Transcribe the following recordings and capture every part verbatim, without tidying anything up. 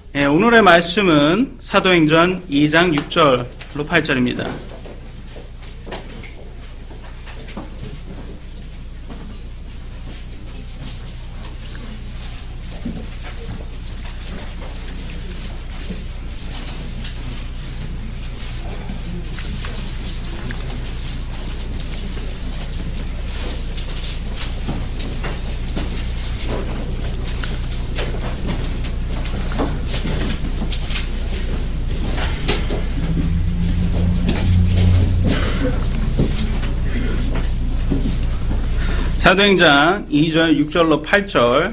예, 오늘의 말씀은 사도행전 이 장 육 절로 팔 절입니다. 사도행전 이 절 육 절로 팔 절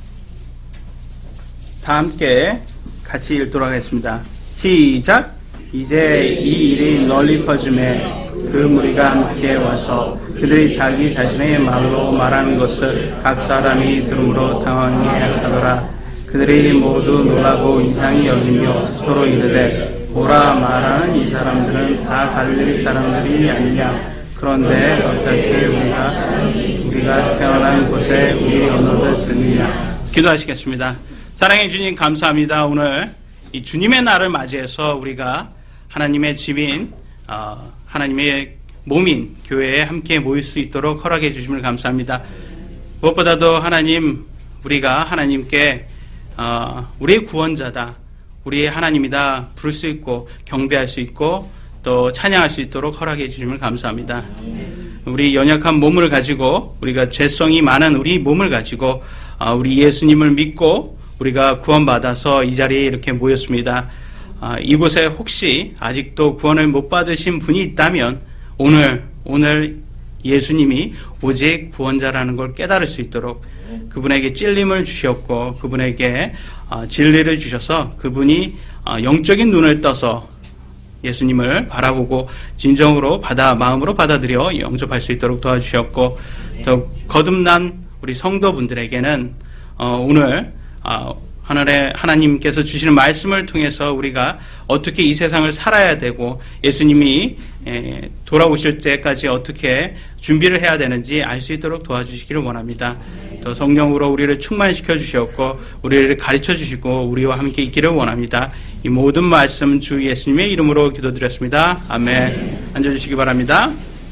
다 함께 같이 읽도록 하겠습니다. 시작! 이제 이 일이 널리 퍼짐에 그 무리가 함께 와서 그들이 자기 자신의 말로 말하는 것을 각 사람이 들음으로 당황해 하더라. 그들이 모두 놀라고 이상히 여기며 서로 이르되 보라, 말하는 이 사람들은 다 갈릴리 사람들이 아니냐. 그런데 어떻게 우리가 우리가 태어난 곳에 우리 언어를 듣느냐. 기도하시겠습니다. 사랑해 주님, 감사합니다. 오늘 이 주님의 날을 맞이해서 우리가 하나님의 집인 어, 하나님의 몸인 교회에 함께 모일 수 있도록 허락해 주심을 감사합니다. 무엇보다도 하나님, 우리가 하나님께 어, 우리의 구원자다, 우리의 하나님이다 부를 수 있고 경배할 수 있고 또 찬양할 수 있도록 허락해 주심을 감사합니다. 우리 연약한 몸을 가지고, 우리가 죄성이 많은 우리 몸을 가지고 우리 예수님을 믿고 우리가 구원받아서 이 자리에 이렇게 모였습니다. 이곳에 혹시 아직도 구원을 못 받으신 분이 있다면 오늘 오늘 예수님이 오직 구원자라는 걸 깨달을 수 있도록 그분에게 찔림을 주셨고 그분에게 진리를 주셔서 그분이 영적인 눈을 떠서 예수님을 바라보고 진정으로 받아 마음으로 받아들여 영접할 수 있도록 도와주셨고, 또 거듭난 우리 성도분들에게는 어, 오늘 어, 하늘의 하나님께서 주시는 말씀을 통해서 우리가 어떻게 이 세상을 살아야 되고 예수님이 에, 돌아오실 때까지 어떻게 준비를 해야 되는지 알 수 있도록 도와주시기를 원합니다. 또 성령으로 우리를 충만시켜 주셨고 우리를 가르쳐 주시고 우리와 함께 있기를 원합니다. 이 모든 말씀 주 예수님의 이름으로 기도드렸습니다. 아멘. 앉아주시기 바랍니다.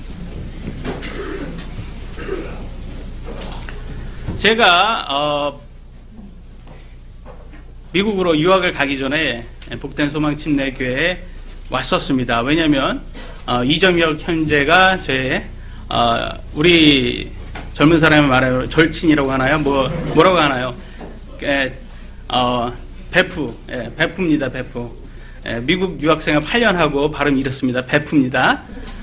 제가 어, 미국으로 유학을 가기 전에 복된 소망 침례교회에 왔었습니다. 왜냐하면 어, 이정혁 형제가 제 어, 우리 젊은 사람이 말하면 절친이라고 하나요? 뭐 뭐라고 하나요? 에, 어, 베프, 예, 베프입니다. 베프. 예, 미국 유학생활 팔 년 하고 발음 이렇습니다. 베프입니다.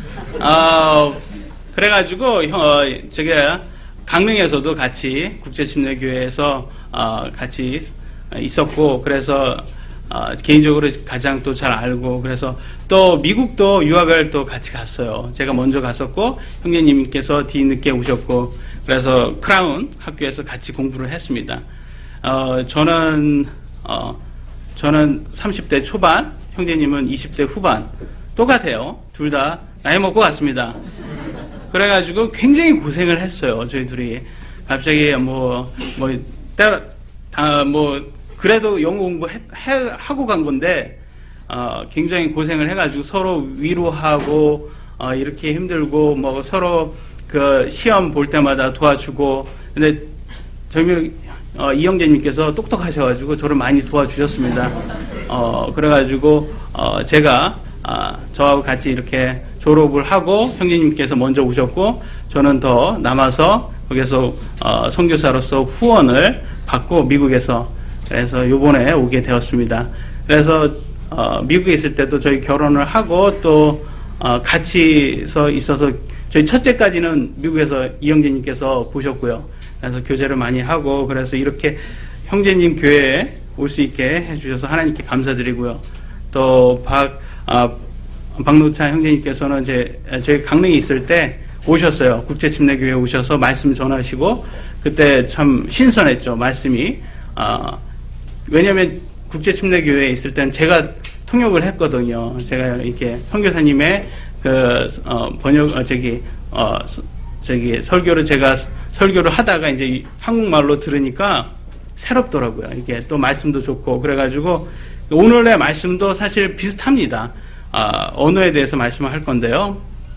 어, 그래가지고 형, 어, 제가 강릉에서도 같이 국제침례교회에서 어, 같이 있었고, 그래서 어, 개인적으로 가장 또 잘 알고, 그래서 또 미국도 유학을 또 같이 갔어요. 제가 먼저 갔었고 형제님께서 뒤늦게 오셨고, 그래서 크라운 학교에서 같이 공부를 했습니다. 어, 저는 어, 저는 삼십 대 초반, 형제님은 이십 대 후반. 똑같아요. 둘 다 나이 먹고 갔습니다. 그래가지고 굉장히 고생을 했어요. 저희 둘이. 갑자기 뭐, 뭐, 때려, 다, 뭐, 그래도 영어 공부 해, 해, 하고 간 건데, 어, 굉장히 고생을 해가지고 서로 위로하고, 어, 이렇게 힘들고, 뭐, 서로 그 시험 볼 때마다 도와주고, 근데 저희, 어, 이 형제님께서 똑똑하셔가지고 저를 많이 도와주셨습니다. 어, 그래가지고, 어, 제가, 아, 저하고 같이 이렇게 졸업을 하고 형제님께서 먼저 오셨고, 저는 더 남아서 거기서, 어, 선교사로서 후원을 받고 미국에서, 그래서 요번에 오게 되었습니다. 그래서, 어, 미국에 있을 때도 저희 결혼을 하고 또, 어, 같이 서 있어서 저희 첫째까지는 미국에서 이 형제님께서 보셨고요. 그래서 교제를 많이 하고, 그래서 이렇게 형제님 교회에 올 수 있게 해주셔서 하나님께 감사드리고요. 또 박, 아, 박노차 형제님께서는 제, 저희 강릉에 있을 때 오셨어요. 국제침례교회에 오셔서 말씀 전하시고, 그때 참 신선했죠, 말씀이. 아, 왜냐면 국제침례교회에 있을 때는 제가 통역을 했거든요. 제가 이렇게 선교사님의 그, 어, 번역, 어, 저기, 어, 저기 설교를 제가 설교를 하다가 이제 한국말로 들으니까 새롭더라고요. 이게 또 말씀도 좋고 그래가지고 오늘의 말씀도 사실 비슷합니다. 아, 언어에 대해서 말씀을 할 건데요.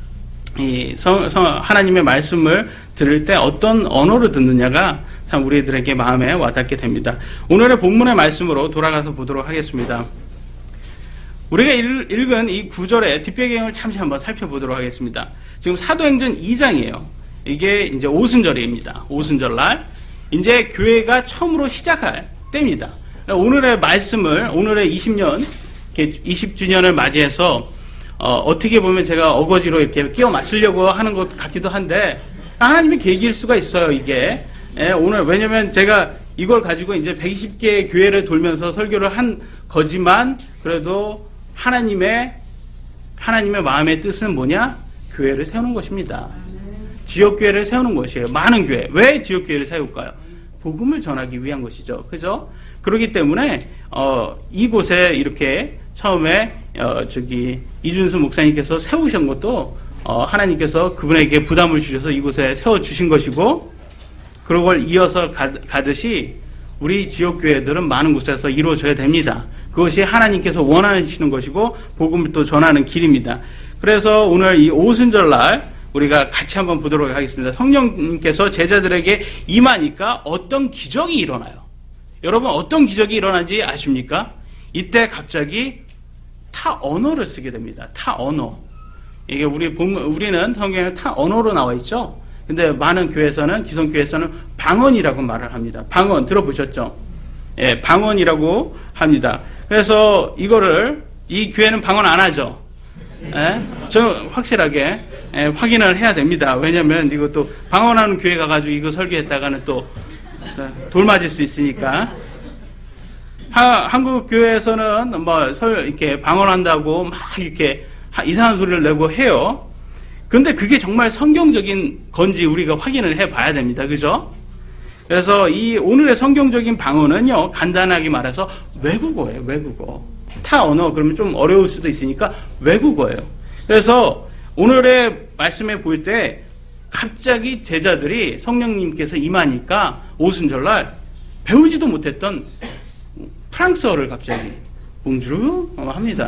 이 성, 성, 하나님의 말씀을 들을 때 어떤 언어로 듣느냐가 참 우리들에게 마음에 와닿게 됩니다. 오늘의 본문의 말씀으로 돌아가서 보도록 하겠습니다. 우리가 읽, 읽은 이 구절의 뒷배경을 잠시 한번 살펴보도록 하겠습니다. 지금 사도행전 이 장이에요. 이게 이제 오순절입니다. 오순절날 이제 교회가 처음으로 시작할 때입니다. 오늘의 말씀을 오늘의 이십 년 이십 주년을 맞이해서 어, 어떻게 보면 제가 어거지로 이렇게 끼워 맞추려고 하는 것 같기도 한데 하나님의 계기일 수가 있어요. 이게 예, 오늘 왜냐면 제가 이걸 가지고 이제 백이십 개 교회를 돌면서 설교를 한 거지만 그래도 하나님의 하나님의 마음의 뜻은 뭐냐? 교회를 세우는 것입니다. 지역 교회를 세우는 것이에요. 많은 교회. 왜 지역 교회를 세울까요? 복음을 전하기 위한 것이죠. 그죠? 그렇기 때문에 어, 이곳에 이렇게 처음에 어, 저기 이준수 목사님께서 세우신 것도 어, 하나님께서 그분에게 부담을 주셔서 이곳에 세워 주신 것이고, 그걸 이어서 가, 가듯이 우리 지역 교회들은 많은 곳에서 이루어져야 됩니다. 그것이 하나님께서 원하시는 것이고 복음을 또 전하는 길입니다. 그래서 오늘 이 오순절날 우리가 같이 한번 보도록 하겠습니다. 성령님께서 제자들에게 임하니까 어떤 기적이 일어나요. 여러분 어떤 기적이 일어나는지 아십니까? 이때 갑자기 타 언어를 쓰게 됩니다. 타 언어. 이게 우리 본, 우리는 성경에 타 언어로 나와 있죠. 근데 많은 교회에서는, 기성교회에서는 방언이라고 말을 합니다. 방언 들어보셨죠? 예, 방언이라고 합니다. 그래서 이거를, 이 교회는 방언 안 하죠? 예? 저 확실하게 예, 확인을 해야 됩니다. 왜냐면 이것도 방언하는 교회 가가지고 이거 설교했다가는 또 돌 맞을 수 있으니까. 하, 한국 교회에서는 뭐 설, 이렇게 방언한다고 막 이렇게 이상한 소리를 내고 해요. 그런데 그게 정말 성경적인 건지 우리가 확인을 해봐야 됩니다. 그죠? 그래서 이 오늘의 성경적인 방언은요, 간단하게 말해서 외국어예요. 외국어. 타 언어 그러면 좀 어려울 수도 있으니까 외국어예요. 그래서 오늘의 말씀에 볼 때 갑자기 제자들이 성령님께서 임하니까 오순절날 배우지도 못했던 프랑스어를 갑자기 봉주르 합니다.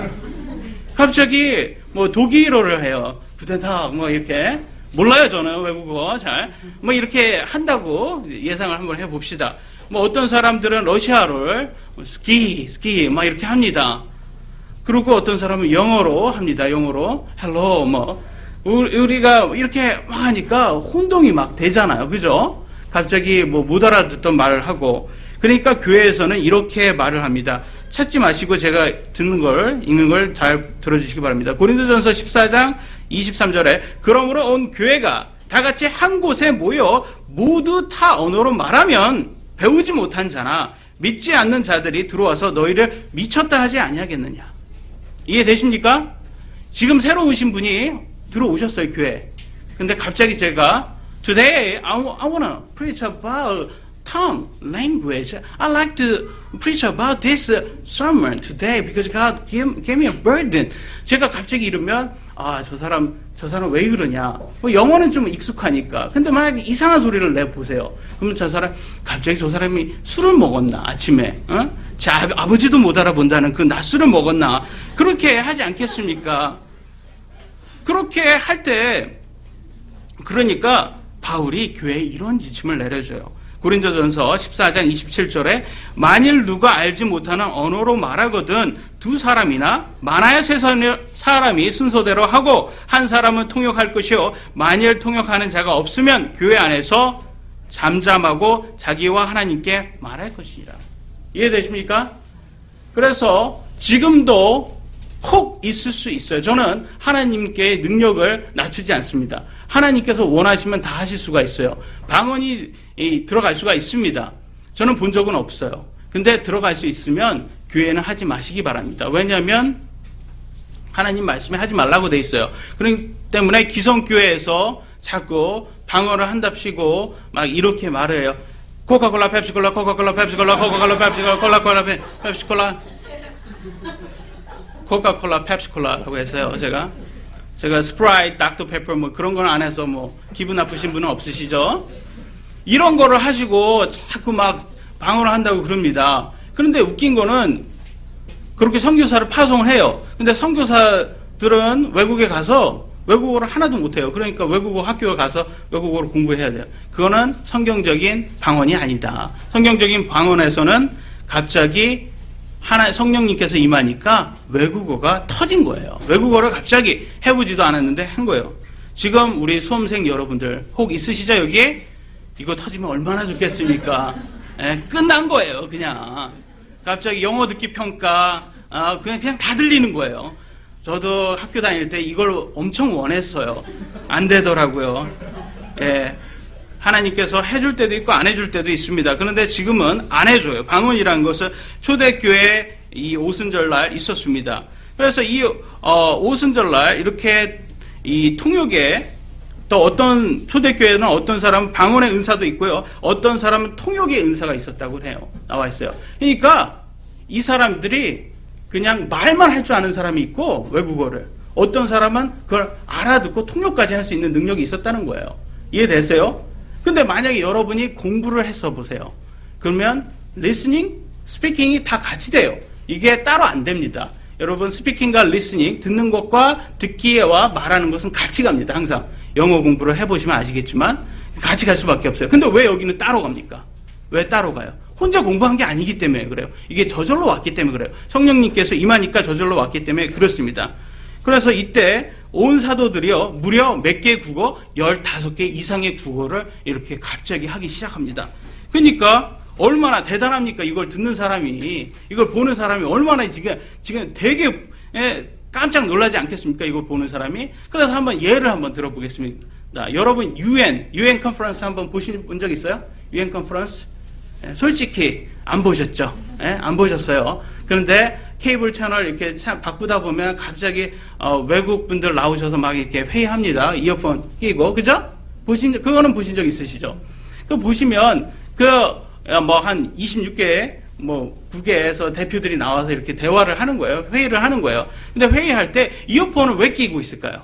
갑자기 뭐 독일어를 해요. 구텐탁 뭐 이렇게 몰라요. 저는 외국어 잘 뭐 이렇게 한다고 예상을 한번 해봅시다. 뭐 어떤 사람들은 러시아를 스키 스키 막 이렇게 합니다. 그리고 어떤 사람은 영어로 합니다. 영어로 헬로 뭐 우리가 이렇게 막 하니까 혼동이 막 되잖아요. 그죠? 갑자기 뭐 못 알아듣던 말을 하고. 그러니까 교회에서는 이렇게 말을 합니다. 찾지 마시고 제가 듣는 걸, 읽는 걸 잘 들어주시기 바랍니다. 고린도전서 십사 장 이십삼 절에 그러므로 온 교회가 다 같이 한 곳에 모여 모두 타 언어로 말하면 배우지 못한 자나 믿지 않는 자들이 들어와서 너희를 미쳤다 하지 아니하겠느냐. 이해되십니까? 지금 새로 오신 분이 들어오셨어요, 교회. 근데 갑자기 제가 Today I, I wanna preach about tongue, language. I like to preach about this sermon today because God gave, gave me a burden. 제가 갑자기 이러면 아, 저 사람 저 사람 왜 그러냐. 뭐 영어는 좀 익숙하니까. 근데 만약에 이상한 소리를 내보세요. 그러면 저 사람 갑자기 저 사람이 술을 먹었나 아침에. 어? 제 아, 아버지도 못 알아본다는 그 낮술을 먹었나. 그렇게 하지 않겠습니까? 그렇게 할 때 그러니까 바울이 교회에 이런 지침을 내려줘요. 고린도전서 십사 장 이십칠 절에 만일 누가 알지 못하는 언어로 말하거든 두 사람이나 많아야 세 사람이 순서대로 하고 한 사람은 통역할 것이요 만일 통역하는 자가 없으면 교회 안에서 잠잠하고 자기와 하나님께 말할 것이니라. 이해되십니까? 그래서 지금도 혹 있을 수 있어요. 저는 하나님께 능력을 낮추지 않습니다. 하나님께서 원하시면 다 하실 수가 있어요. 방언이 들어갈 수가 있습니다. 저는 본 적은 없어요. 근데 들어갈 수 있으면 교회는 하지 마시기 바랍니다. 왜냐하면 하나님 말씀에 하지 말라고 돼 있어요. 그렇기 때문에 기성교회에서 자꾸 방언을 한답시고 막 이렇게 말을 해요. 코카콜라, 펩시콜라, 코카콜라, 펩시콜라, 코카콜라, 펩시콜라, 콜라콜라, 펩시콜라, 코카콜라, 펩시콜라라고 했어요. 제가 제가 스프라이트, 닥터페퍼 뭐 그런 건 안 해서 뭐 기분 나쁘신 분은 없으시죠? 이런 거를 하시고 자꾸 막 방언을 한다고 그럽니다. 그런데 웃긴 거는 그렇게 선교사를 파송을 해요. 근데 선교사들은 외국에 가서 외국어를 하나도 못해요. 그러니까 외국어 학교에 가서 외국어를 공부해야 돼요. 그거는 성경적인 방언이 아니다. 성경적인 방언에서는 갑자기 하나 성령님께서 임하니까 외국어가 터진 거예요. 외국어를 갑자기 해보지도 않았는데 한 거예요. 지금 우리 수험생 여러분들 혹 있으시죠 여기에? 이거 터지면 얼마나 좋겠습니까? 예, 끝난 거예요 그냥. 갑자기 영어 듣기 평가 아, 그냥 그냥 다 들리는 거예요. 저도 학교 다닐 때 이걸 엄청 원했어요. 안 되더라고요. 예. 하나님께서 해줄 때도 있고 안 해줄 때도 있습니다. 그런데 지금은 안 해줘요. 방언이라는 것은 초대교회 이 오순절날 있었습니다. 그래서 이 어, 오순절날 이렇게 이 통역에 또 어떤 초대교회는 어떤 사람은 방언의 은사도 있고요. 어떤 사람은 통역의 은사가 있었다고 해요. 나와 있어요. 그러니까 이 사람들이 그냥 말만 할 줄 아는 사람이 있고 외국어를 어떤 사람은 그걸 알아듣고 통역까지 할 수 있는 능력이 있었다는 거예요. 이해되세요? 근데 만약에 여러분이 공부를 해서 보세요. 그러면 listening, speaking이 다 같이 돼요. 이게 따로 안 됩니다. 여러분 스피킹과 listening, 듣는 것과 듣기와 말하는 것은 같이 갑니다. 항상 영어 공부를 해보시면 아시겠지만 같이 갈 수밖에 없어요. 근데 왜 여기는 따로 갑니까? 왜 따로 가요? 혼자 공부한 게 아니기 때문에 그래요. 이게 저절로 왔기 때문에 그래요. 성령님께서 임하니까 저절로 왔기 때문에 그렇습니다. 그래서 이때 온 사도들이요 무려 몇 개의 국어? 열다섯 개 이상의 국어를 이렇게 갑자기 하기 시작합니다. 그러니까 얼마나 대단합니까? 이걸 듣는 사람이, 이걸 보는 사람이 얼마나 지금 지금 되게 깜짝 놀라지 않겠습니까? 이걸 보는 사람이. 그래서 한번 예를 한번 들어보겠습니다. 여러분 유엔 유엔 컨퍼런스 한번 보신 본 적 있어요? 유엔 컨퍼런스? 솔직히 안 보셨죠? 예? 안 보셨어요. 그런데 케이블 채널 이렇게 바꾸다 보면 갑자기 어, 외국 분들 나오셔서 막 이렇게 회의합니다. 이어폰 끼고, 그죠? 보신 그거는 보신 적 있으시죠? 그 보시면 그 뭐 한 이십육 개 뭐 국외에서 대표들이 나와서 이렇게 대화를 하는 거예요. 회의를 하는 거예요. 근데 회의할 때 이어폰을 왜 끼고 있을까요?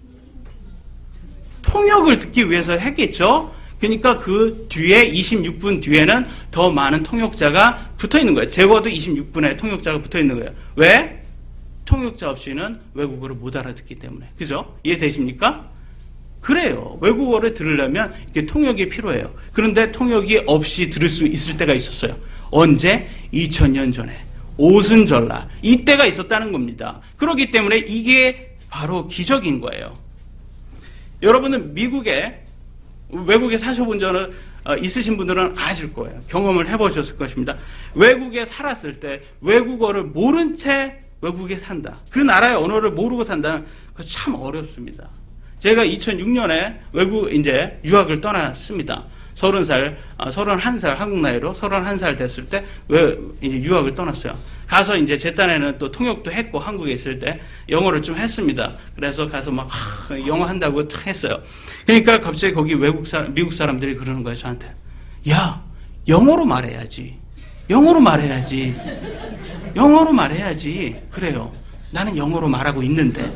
통역을 듣기 위해서 했겠죠? 그러니까 그 뒤에 이십육 분 뒤에는 더 많은 통역자가 붙어 있는 거예요. 적어도 이십육 분의 통역자가 붙어 있는 거예요. 왜? 통역자 없이는 외국어를 못 알아듣기 때문에. 그죠? 이해되십니까? 그래요. 외국어를 들으려면 이게 통역이 필요해요. 그런데 통역이 없이 들을 수 있을 때가 있었어요. 언제? 이천 년 전에. 오순절날. 이때가 있었다는 겁니다. 그렇기 때문에 이게 바로 기적인 거예요. 여러분은 미국에 외국에 사셔본 적은 있으신 분들은 아실 거예요. 경험을 해보셨을 것입니다. 외국에 살았을 때 외국어를 모른 채 외국에 산다. 그 나라의 언어를 모르고 산다는 거 참 어렵습니다. 제가 이천육 년에 외국 이제 유학을 떠났습니다. 서른 살, 서른한 살 한국 나이로 서른한 살 됐을 때 왜 이제 유학을 떠났어요. 가서 이제 제 딴에는 또 통역도 했고 한국에 있을 때 영어를 좀 했습니다. 그래서 가서 막 하, 영어 한다고 탁 했어요. 그러니까 갑자기 거기 외국 사람, 미국 사람들이 그러는 거예요 저한테. 야, 영어로 말해야지. 영어로 말해야지. 영어로 말해야지. 그래요. 나는 영어로 말하고 있는데.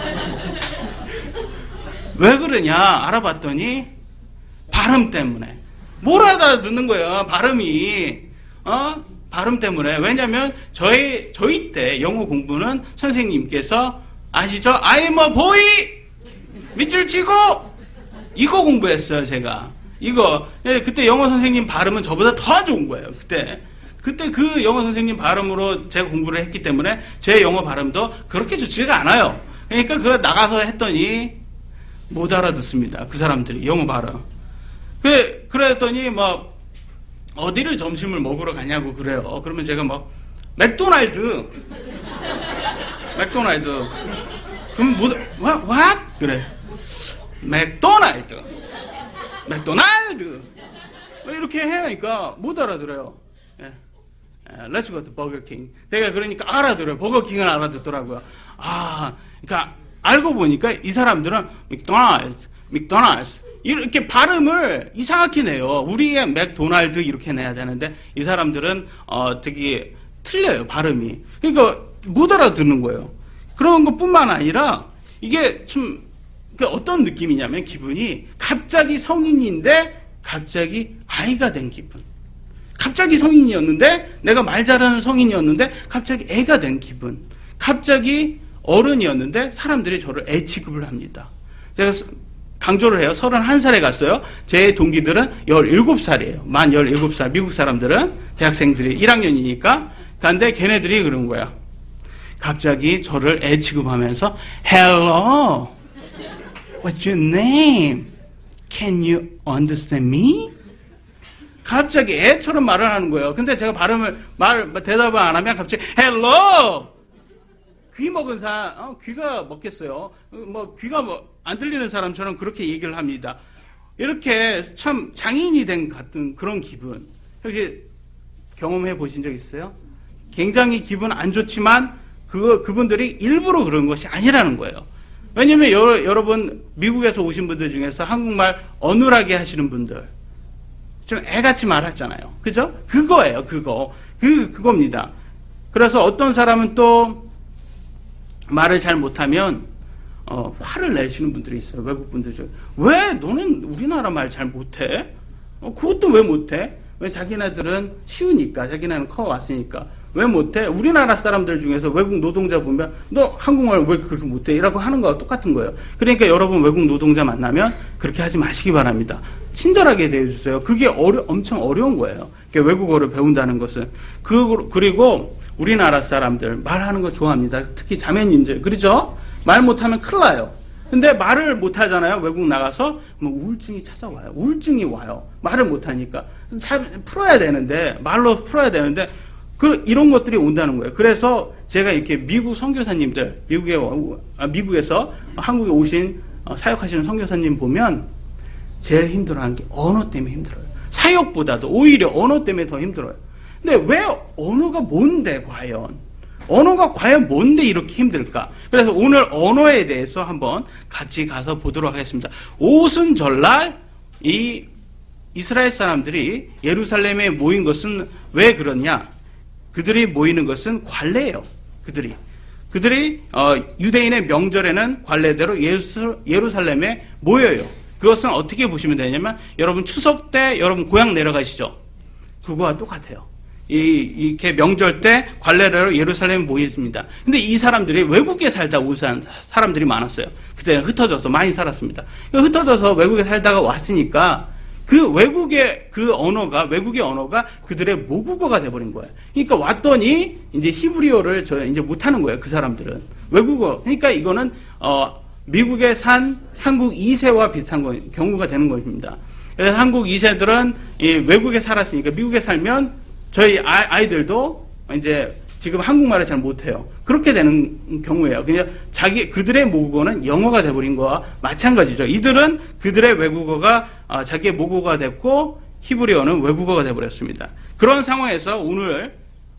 왜 그러냐 알아봤더니 발음 때문에. 뭘 알아듣는 거예요 발음이. 어? 발음 때문에. 왜냐면 저희 저희 때 영어 공부는 선생님께서 아시죠? I'm a boy! 밑줄 치고! 이거 공부했어요 제가. 이거. 그때 영어 선생님 발음은 저보다 더 좋은 거예요 그때. 그때 그 영어 선생님 발음으로 제가 공부를 했기 때문에 제 영어 발음도 그렇게 좋지가 않아요. 그러니까 그거 나가서 했더니 못 알아듣습니다. 그 사람들이 영어 발음. 그래, 그랬더니 막 어디를 점심을 먹으러 가냐고 그래요. 그러면 제가 막 맥도날드, 맥도날드. 그럼 뭐, what? what? 그래. 맥도날드, 맥도날드. 이렇게 해야니까 못 알아들어요. 예. Let's go to Burger King. 내가 그러니까 알아들어요. 버거킹은 알아듣더라고요. 아, 그러니까 알고 보니까 이 사람들은 맥도날드, 맥도날드 이렇게 발음을 이상하게 내요. 우리의 맥도날드 이렇게 내야 되는데 이 사람들은 어, 되게 틀려요 발음이. 그러니까 못 알아듣는 거예요. 그런 것뿐만 아니라 이게 좀 어떤 느낌이냐면 기분이 갑자기 성인인데 갑자기 아이가 된 기분. 갑자기 성인이었는데, 내가 말 잘하는 성인이었는데 갑자기 애가 된 기분. 갑자기 어른이었는데 사람들이 저를 애 취급을 합니다. 제가 강조를 해요. 서른한 살에 갔어요. 제 동기들은 열일곱 살이에요. 만 열일곱 살. 미국 사람들은 대학생들이 일 학년이니까. 근데 걔네들이 그런 거야. 갑자기 저를 애 취급하면서 Hello, what's your name? Can you understand me? 갑자기 애처럼 말을 하는 거예요. 근데 제가 발음을 말 대답을 안 하면 갑자기 Hello. 귀 먹은 사, 어, 귀가 먹겠어요. 뭐 귀가 뭐 안 들리는 사람처럼 그렇게 얘기를 합니다. 이렇게 참 장인이 된 같은 그런 기분. 혹시 경험해 보신 적 있어요? 굉장히 기분 안 좋지만 그 그분들이 일부러 그런 것이 아니라는 거예요. 왜냐면 여, 여러분 미국에서 오신 분들 중에서 한국말 어눌하게 하시는 분들 좀 애같이 말하잖아요. 그죠? 그거예요. 그거. 그 그겁니다. 그래서 어떤 사람은 또 말을 잘 못하면 어, 화를 내시는 분들이 있어요. 외국 분들 중에. 왜 너는 우리나라 말 잘 못해? 어, 그것도 왜 못해? 왜 자기네들은 쉬우니까. 자기네는 커왔으니까. 왜 못해? 우리나라 사람들 중에서 외국 노동자 보면 너 한국말 왜 그렇게 못해? 이라고 하는 거와 똑같은 거예요. 그러니까 여러분 외국 노동자 만나면 그렇게 하지 마시기 바랍니다. 친절하게 대해주세요. 그게 어려, 엄청 어려운 거예요. 외국어를 배운다는 것은. 그, 그리고 우리나라 사람들 말하는 거 좋아합니다. 특히 자매님들. 그렇죠? 말 못하면 큰일 나요. 근데 말을 못하잖아요. 외국 나가서 뭐 우울증이 찾아와요. 우울증이 와요. 말을 못하니까. 잘 풀어야 되는데 말로 풀어야 되는데 그 이런 것들이 온다는 거예요. 그래서 제가 이렇게 미국 선교사님들 미국에 아, 미국에서 한국에 오신 어, 사역하시는 선교사님 보면 제일 힘들어하는 게 언어 때문에 힘들어요. 사역보다도 오히려 언어 때문에 더 힘들어요. 근데 왜 언어가 뭔데 과연? 언어가 과연 뭔데 이렇게 힘들까? 그래서 오늘 언어에 대해서 한번 같이 가서 보도록 하겠습니다. 오순절날 이 이스라엘 사람들이 예루살렘에 모인 것은 왜 그러냐? 그들이 모이는 것은 관례예요. 그들이. 그들이 어, 유대인의 명절에는 관례대로 예수, 예루살렘에 모여요. 그것은 어떻게 보시면 되냐면 여러분 추석 때 여러분 고향 내려가시죠? 그거와 똑같아요. 이, 이렇게 명절 때 관례대로 예루살렘에 모였습니다. 근데 이 사람들이 외국에 살다 온 사람들이 많았어요. 그때 흩어져서 많이 살았습니다. 흩어져서 외국에 살다가 왔으니까 그 외국의 그 언어가, 외국의 언어가 그들의 모국어가 돼버린 거예요. 그러니까 왔더니 이제 히브리어를 저 이제 못하는 거예요. 그 사람들은. 외국어. 그러니까 이거는, 어, 미국에 산 한국 이 세와 비슷한 거, 경우가 되는 것입니다. 그래서 한국 이 세들은 이 외국에 살았으니까 미국에 살면 저희 아이들도 이제 지금 한국말을 잘 못해요. 그렇게 되는 경우예요. 그냥 자기 그들의 모국어는 영어가 돼버린 거와 마찬가지죠. 이들은 그들의 외국어가 자기의 모국어가 됐고 히브리어는 외국어가 돼버렸습니다. 그런 상황에서 오늘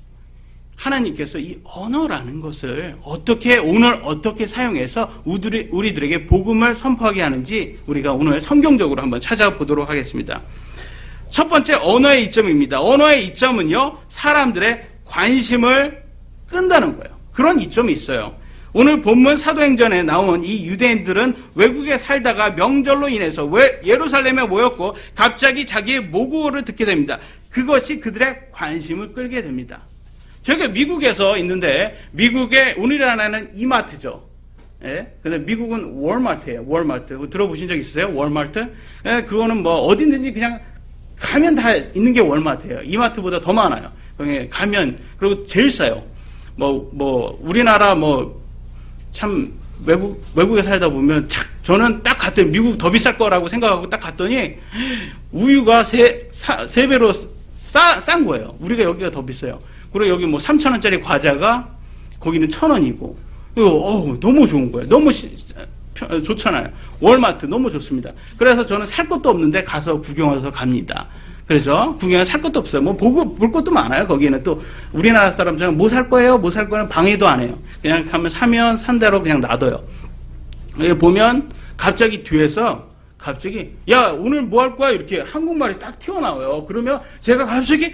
하나님께서 이 언어라는 것을 어떻게 오늘 어떻게 사용해서 우리들이, 우리들에게 복음을 선포하게 하는지 우리가 오늘 성경적으로 한번 찾아보도록 하겠습니다. 첫 번째 언어의 이점입니다. 언어의 이점은요, 사람들의 관심을 끈다는 거예요. 그런 이점이 있어요. 오늘 본문 사도행전에 나온 이 유대인들은 외국에 살다가 명절로 인해서 왜 예루살렘에 모였고 갑자기 자기의 모국어를 듣게 됩니다. 그것이 그들의 관심을 끌게 됩니다. 저희가 미국에서 있는데 미국의 우리나라는 이마트죠. 예? 근데 미국은 월마트예요. 월마트. 들어보신 적 있으세요? 월마트? 예, 그거는 뭐 어디든지 그냥 가면 다 있는 게 월마트예요. 이마트보다 더 많아요. 가면, 그리고 제일 싸요. 뭐, 뭐, 우리나라 뭐, 참, 외국, 외국에 살다 보면, 착, 저는 딱 갔더니 미국 더 비쌀 거라고 생각하고 딱 갔더니, 우유가 세, 사, 세 배로 싸, 싼 거예요. 우리가 여기가 더 비싸요. 그리고 여기 뭐 삼천 원짜리 과자가, 거기는 천 원이고, 이거, 어우, 너무 좋은 거예요. 너무 시, 좋잖아요. 월마트 너무 좋습니다. 그래서 저는 살 것도 없는데 가서 구경해서 갑니다. 그래서 구경에 살 것도 없어요. 뭐 보고 볼 것도 많아요. 거기는 또 우리나라 사람처럼 뭐 살 거예요? 뭐 살 거는 방해도 안 해요. 그냥 가면 사면 산 대로 그냥 놔둬요. 여기 보면 갑자기 뒤에서 갑자기 야 오늘 뭐 할 거야? 이렇게 한국말이 딱 튀어나와요. 그러면 제가 갑자기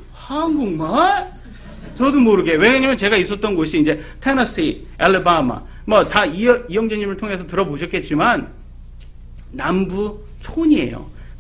한국말? 저도 모르게. 왜냐면 제가 있었던 곳이 이제 테너시, 알래바마 뭐 다 이영재님을 통해서 들어보셨겠지만 남부 촌이에요.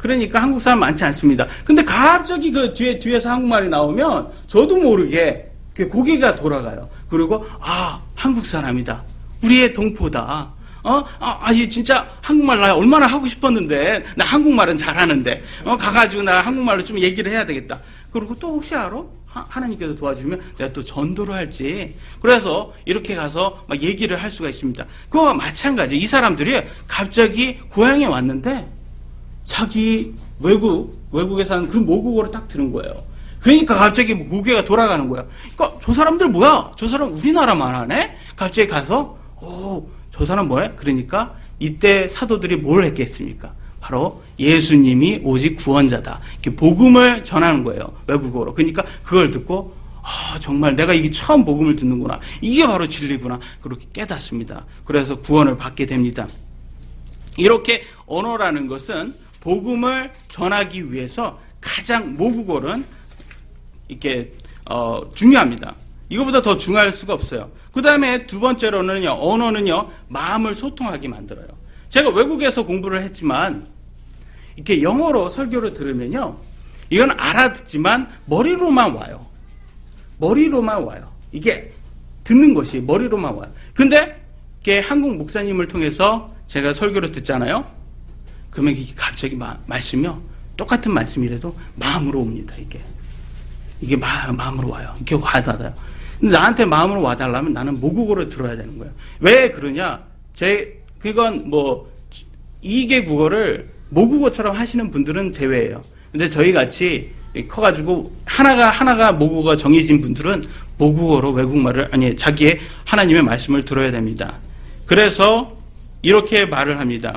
그러니까 한국 사람 많지 않습니다. 근데 갑자기 그 뒤에, 뒤에서 한국말이 나오면 저도 모르게 고개가 돌아가요. 그리고, 아, 한국 사람이다. 우리의 동포다. 어? 아, 아니, 진짜 한국말 나 얼마나 하고 싶었는데, 나 한국말은 잘하는데, 어, 가가지고 나 한국말로 좀 얘기를 해야 되겠다. 그리고 또 혹시 알아? 하, 하나님께서 도와주면 내가 또 전도를 할지. 그래서 이렇게 가서 막 얘기를 할 수가 있습니다. 그거와 마찬가지. 이 사람들이 갑자기 고향에 왔는데, 자기 외국, 외국에 사는 그 모국어를 딱 들은 거예요. 그러니까 갑자기 고개가 돌아가는 거야. 그러니까 저 사람들 뭐야? 저 사람 우리나라만 하네? 갑자기 가서, 오, 저 사람 뭐야? 그러니까 이때 사도들이 뭘 했겠습니까? 바로 예수님이 오직 구원자다. 이렇게 복음을 전하는 거예요. 외국어로. 그러니까 그걸 듣고, 아, 정말 내가 이게 처음 복음을 듣는구나. 이게 바로 진리구나. 그렇게 깨닫습니다. 그래서 구원을 받게 됩니다. 이렇게 언어라는 것은 복음을 전하기 위해서 가장 모국어는 이렇게 어, 중요합니다. 이거보다 더 중요할 수가 없어요. 그 다음에 두 번째로는요, 언어는요, 마음을 소통하게 만들어요. 제가 외국에서 공부를 했지만, 이렇게 영어로 설교를 들으면요, 이건 알아듣지만 머리로만 와요. 머리로만 와요. 이게 듣는 것이 머리로만 와요. 근데 이게 한국 목사님을 통해서 제가 설교를 듣잖아요. 그러면 이게 갑자기 마, 말씀이요, 똑같은 말씀이라도 마음으로 옵니다. 이게 이게 마, 마음으로 와요. 이렇게 와닿아요. 근데 나한테 마음으로 와달라면 나는 모국어를 들어야 되는 거예요. 왜 그러냐? 제 그건 뭐 이개 국어를 모국어처럼 하시는 분들은 제외예요. 근데 저희 같이 커가지고 하나가 하나가 모국어가 정해진 분들은 모국어로 외국말을 아니 자기의 하나님의 말씀을 들어야 됩니다. 그래서 이렇게 말을 합니다.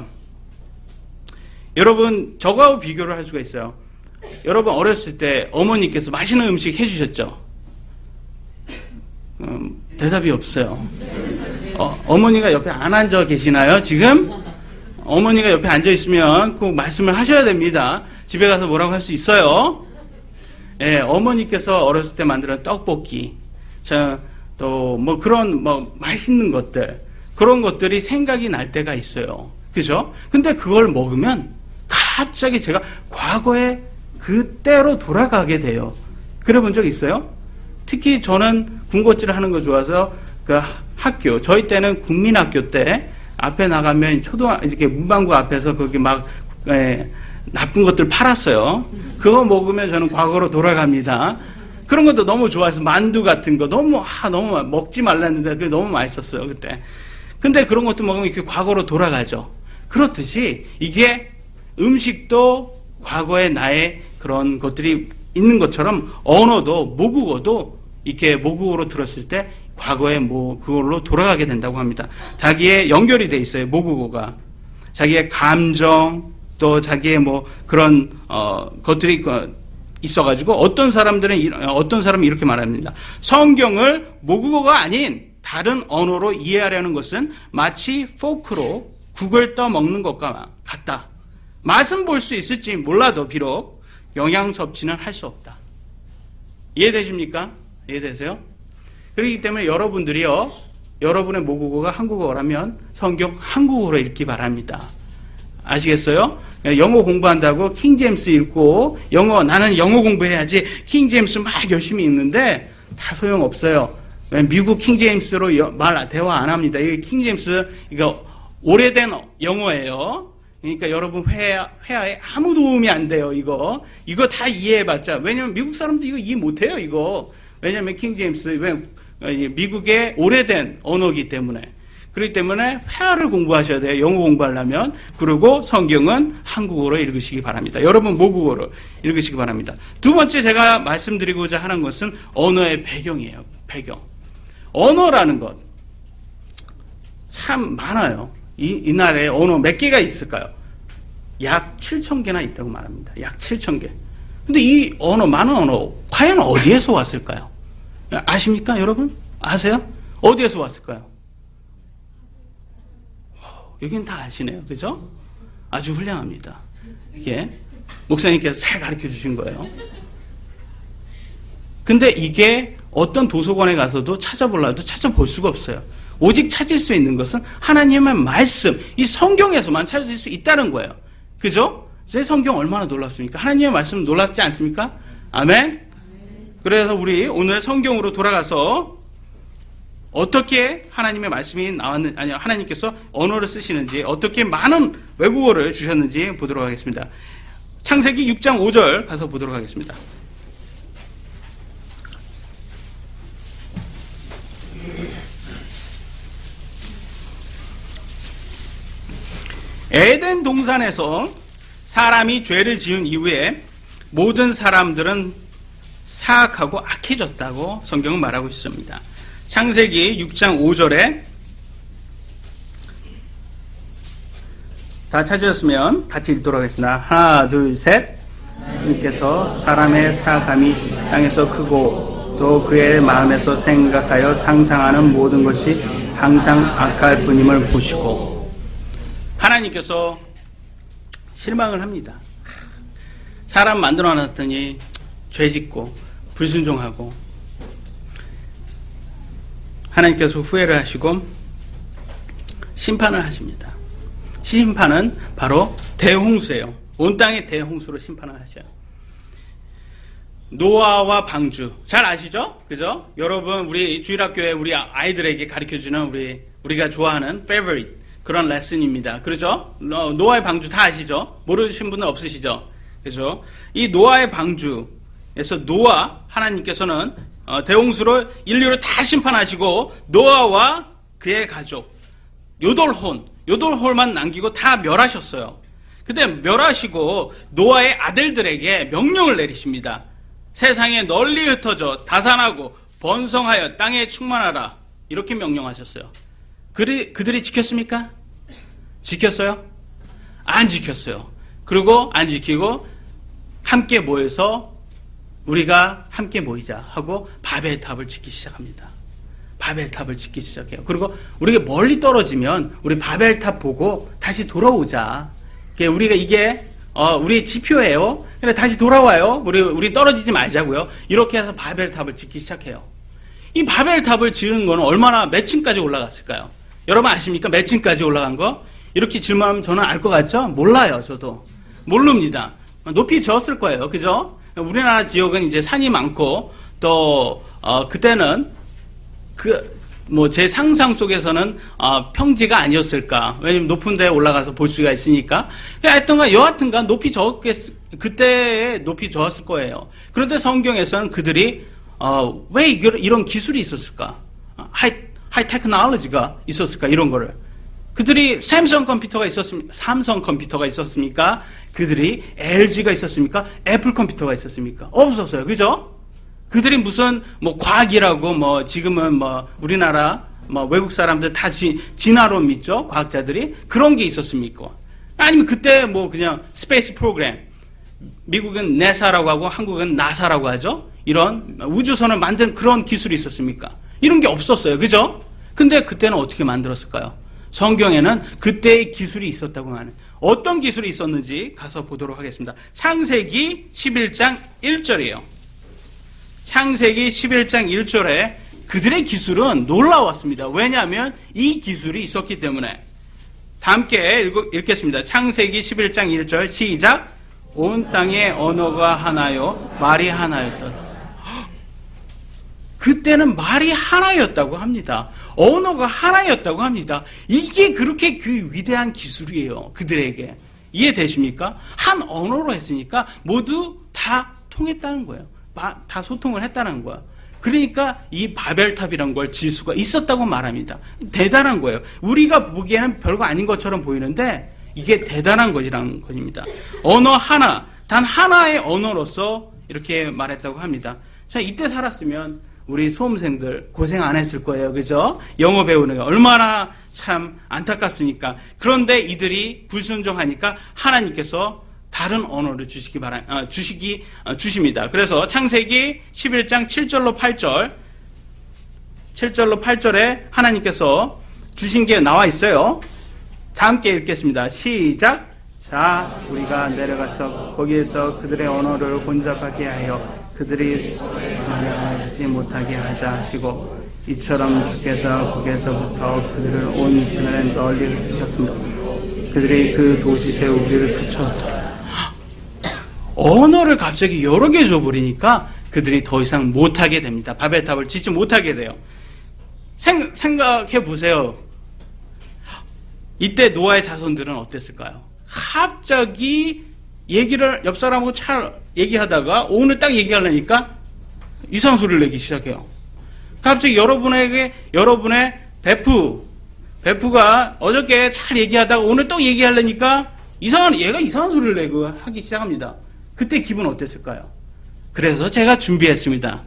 여러분 저거하고 비교를 할 수가 있어요. 여러분 어렸을 때 어머니께서 맛있는 음식 해주셨죠? 음, 대답이 없어요. 어, 어머니가 옆에 안 앉아 계시나요 지금? 어머니가 옆에 앉아 있으면 꼭 말씀을 하셔야 됩니다. 집에 가서 뭐라고 할 수 있어요. 예, 어머니께서 어렸을 때 만든 떡볶이, 자, 또 뭐 그런 뭐 맛있는 것들, 그런 것들이 생각이 날 때가 있어요. 그죠? 근데 그걸 먹으면 갑자기 제가 과거에 그때로 돌아가게 돼요. 그래 본 적 있어요? 특히 저는 군것질을 하는 거 좋아서 그 학교, 저희 때는 국민학교 때 앞에 나가면 초등학 이렇게 문방구 앞에서 거기 막 에, 나쁜 것들 팔았어요. 그거 먹으면 저는 과거로 돌아갑니다. 그런 것도 너무 좋아해서 만두 같은 거 너무 아 너무 먹지 말랐는데 그게 너무 맛있었어요 그때. 근데 그런 것도 먹으면 이렇게 과거로 돌아가죠. 그렇듯이 이게 음식도 과거의 나의 그런 것들이 있는 것처럼 언어도 모국어도 이렇게 모국어로 들었을 때 과거에 뭐 그걸로 돌아가게 된다고 합니다. 자기의 연결이 돼 있어요. 모국어가 자기의 감정 또 자기의 뭐 그런 어 것들이 있어가지고 어떤 사람들은 어떤 사람이 이렇게 말합니다. 성경을 모국어가 아닌 다른 언어로 이해하려는 것은 마치 포크로 국을 떠먹는 것과 같다. 맛은 볼 수 있을지 몰라도 비록 영양 섭취는 할 수 없다. 이해되십니까? 이해되세요? 그렇기 때문에 여러분들이요, 여러분의 모국어가 한국어라면 성경 한국어로 읽기 바랍니다. 아시겠어요? 영어 공부한다고 킹제임스 읽고 영어 나는 영어 공부해야지 킹제임스 막 열심히 읽는데 다 소용없어요. 미국 킹제임스로 말 대화 안 합니다. 이 킹제임스 이거 오래된 영어예요. 그러니까 여러분 회화, 회화에 아무 도움이 안 돼요. 이거 이거 다 이해해봤자 왜냐면 미국 사람도 이거 이해 못해요. 이거 왜냐면 킹제임스 왜 미국의 오래된 언어이기 때문에. 그렇기 때문에 회화를 공부하셔야 돼요. 영어 공부하려면. 그리고 성경은 한국어로 읽으시기 바랍니다. 여러분 모국어로 읽으시기 바랍니다. 두 번째 제가 말씀드리고자 하는 것은 언어의 배경이에요. 배경. 언어라는 것 참 많아요. 이, 이날에 언어 몇 개가 있을까요? 약 칠천 개나 있다고 말합니다. 약 칠천 개. 근데 이 언어, 많은 언어, 과연 어디에서 왔을까요? 아십니까, 여러분? 아세요? 어디에서 왔을까요? 여기는 다 아시네요. 그죠? 아주 훌륭합니다. 이게 목사님께서 잘 가르쳐 주신 거예요. 근데 이게 어떤 도서관에 가서도 찾아보려도 찾아볼 수가 없어요. 오직 찾을 수 있는 것은 하나님의 말씀, 이 성경에서만 찾을 수 있다는 거예요. 그죠? 제 성경 얼마나 놀랍습니까? 하나님의 말씀 놀랍지 않습니까? 아멘? 그래서 우리 오늘 성경으로 돌아가서 어떻게 하나님의 말씀이 나왔는, 아니, 하나님께서 언어를 쓰시는지, 어떻게 많은 외국어를 주셨는지 보도록 하겠습니다. 창세기 육 장 오 절 가서 보도록 하겠습니다. 에덴 동산에서 사람이 죄를 지은 이후에 모든 사람들은 사악하고 악해졌다고 성경은 말하고 있습니다. 창세기 육 장 오 절에 다 찾으셨으면 같이 읽도록 하겠습니다. 하나, 둘, 셋. 하나님께서 사람의 사악함이 땅에서 크고 또 그의 마음에서 생각하여 상상하는 모든 것이 항상 악할 뿐임을 보시고, 하나님께서 실망을 합니다. 사람 만들어 놨더니 죄짓고 불순종하고, 하나님께서 후회를 하시고 심판을 하십니다. 심판은 바로 대홍수예요. 온 땅의 대홍수로 심판을 하셔요. 노아와 방주 잘 아시죠? 그죠? 여러분, 우리 주일학교에 우리 아이들에게 가르쳐주는 우리 우리가 좋아하는 favorite 그런 레슨입니다. 그렇죠? 노아의 방주 다 아시죠? 모르신 분은 없으시죠? 그죠? 이 노아의 방주에서 노아, 하나님께서는 대홍수로 인류를 다 심판하시고 노아와 그의 가족 요돌혼, 요돌혼만 남기고 다 멸하셨어요. 근데 멸하시고 노아의 아들들에게 명령을 내리십니다. 세상에 널리 흩어져 다산하고 번성하여 땅에 충만하라, 이렇게 명령하셨어요. 그들이, 그들이 지켰습니까? 지켰어요? 안 지켰어요. 그리고 안 지키고 함께 모여서 우리가 함께 모이자 하고 바벨탑을 짓기 시작합니다. 바벨탑을 짓기 시작해요. 그리고 우리가 멀리 떨어지면 우리 바벨탑 보고 다시 돌아오자. 우리가 이게 어, 우리 지표예요. 그래 다시 돌아와요. 우리 우리 떨어지지 말자고요. 이렇게 해서 바벨탑을 짓기 시작해요. 이 바벨탑을 지은 거는 얼마나 몇 층까지 올라갔을까요? 여러분 아십니까? 몇 층까지 올라간 거? 이렇게 질문하면 저는 알 것 같죠? 몰라요, 저도. 모릅니다. 높이 지었을 거예요. 그죠? 우리나라 지역은 이제 산이 많고, 또, 어, 그때는 그, 뭐, 제 상상 속에서는, 어, 평지가 아니었을까. 왜냐면 높은 데에 올라가서 볼 수가 있으니까. 하여튼간, 여하튼간 높이 적었겠, 그때에 높이 적었을 거예요. 그런데 성경에서는 그들이, 어, 왜 이런 기술이 있었을까? 하이, 하이 테크놀로지가 있었을까? 이런 거를. 그들이 삼성 컴퓨터가 있었습니까? 삼성 컴퓨터가 있었습니까? 그들이 엘지가 있었습니까? 애플 컴퓨터가 있었습니까? 없었어요. 그죠? 그들이 무슨 뭐 과학이라고 뭐 지금은 뭐 우리나라 뭐 외국 사람들 다 지, 진화로 믿죠? 과학자들이 그런 게 있었습니까? 아니면 그때 뭐 그냥 스페이스 프로그램, 미국은 네사라고 하고 한국은 나사라고 하죠? 이런 우주선을 만든 그런 기술이 있었습니까? 이런 게 없었어요. 그죠? 근데 그때는 어떻게 만들었을까요? 성경에는 그때의 기술이 있었다고 하는, 어떤 기술이 있었는지 가서 보도록 하겠습니다. 창세기 십일 장 일 절이에요. 창세기 십일 장 일 절에 그들의 기술은 놀라웠습니다. 왜냐하면 이 기술이 있었기 때문에. 다 함께 읽, 읽겠습니다. 창세기 십일 장 일 절 시작. 온 땅의 언어가 하나요, 말이 하나였더라. 그때는 말이 하나였다고 합니다. 언어가 하나였다고 합니다. 이게 그렇게 그 위대한 기술이에요. 그들에게. 이해되십니까? 한 언어로 했으니까 모두 다 통했다는 거예요. 다 소통을 했다는 거예요. 그러니까 이 바벨탑이란 걸 질 수가 있었다고 말합니다. 대단한 거예요. 우리가 보기에는 별거 아닌 것처럼 보이는데 이게 대단한 것이라는 것입니다. 언어 하나, 단 하나의 언어로서 이렇게 말했다고 합니다. 자, 이때 살았으면 우리 수험생들 고생 안 했을 거예요. 그죠? 영어 배우는 게 얼마나 참 안타깝습니까? 그런데 이들이 불순종하니까 하나님께서 다른 언어를 주시기 바라, 아, 주시기, 아, 주십니다. 그래서 창세기 십일 장 칠 절로 팔 절, 칠 절로 팔 절에 하나님께서 주신 게 나와 있어요. 자, 함께 읽겠습니다. 시작! 자, 우리가 내려가서 거기에서 그들의 언어를 혼잡하게 하여 그들이 알아듣지 못하게 하자 하시고, 이처럼 주께서 거기에서부터 그들을 온 지면에 널리 흩으셨습니다. 그들이 그 도시 세우기를 그쳤다. 언어를 갑자기 여러 개 줘버리니까 그들이 더 이상 못하게 됩니다. 바벨탑을 짓지 못하게 돼요. 생, 생각해 보세요. 이때 노아의 자손들은 어땠을까요? 갑자기 얘기를 옆 사람하고 잘 얘기하다가 오늘 딱 얘기하려니까 이상한 소리를 내기 시작해요. 갑자기 여러분에게 여러분의 베프 베프가 어저께 잘 얘기하다가 오늘 또 얘기하려니까 이상한 얘가 이상한 소리를 내고 하기 시작합니다. 그때 기분 어땠을까요? 그래서 제가 준비했습니다.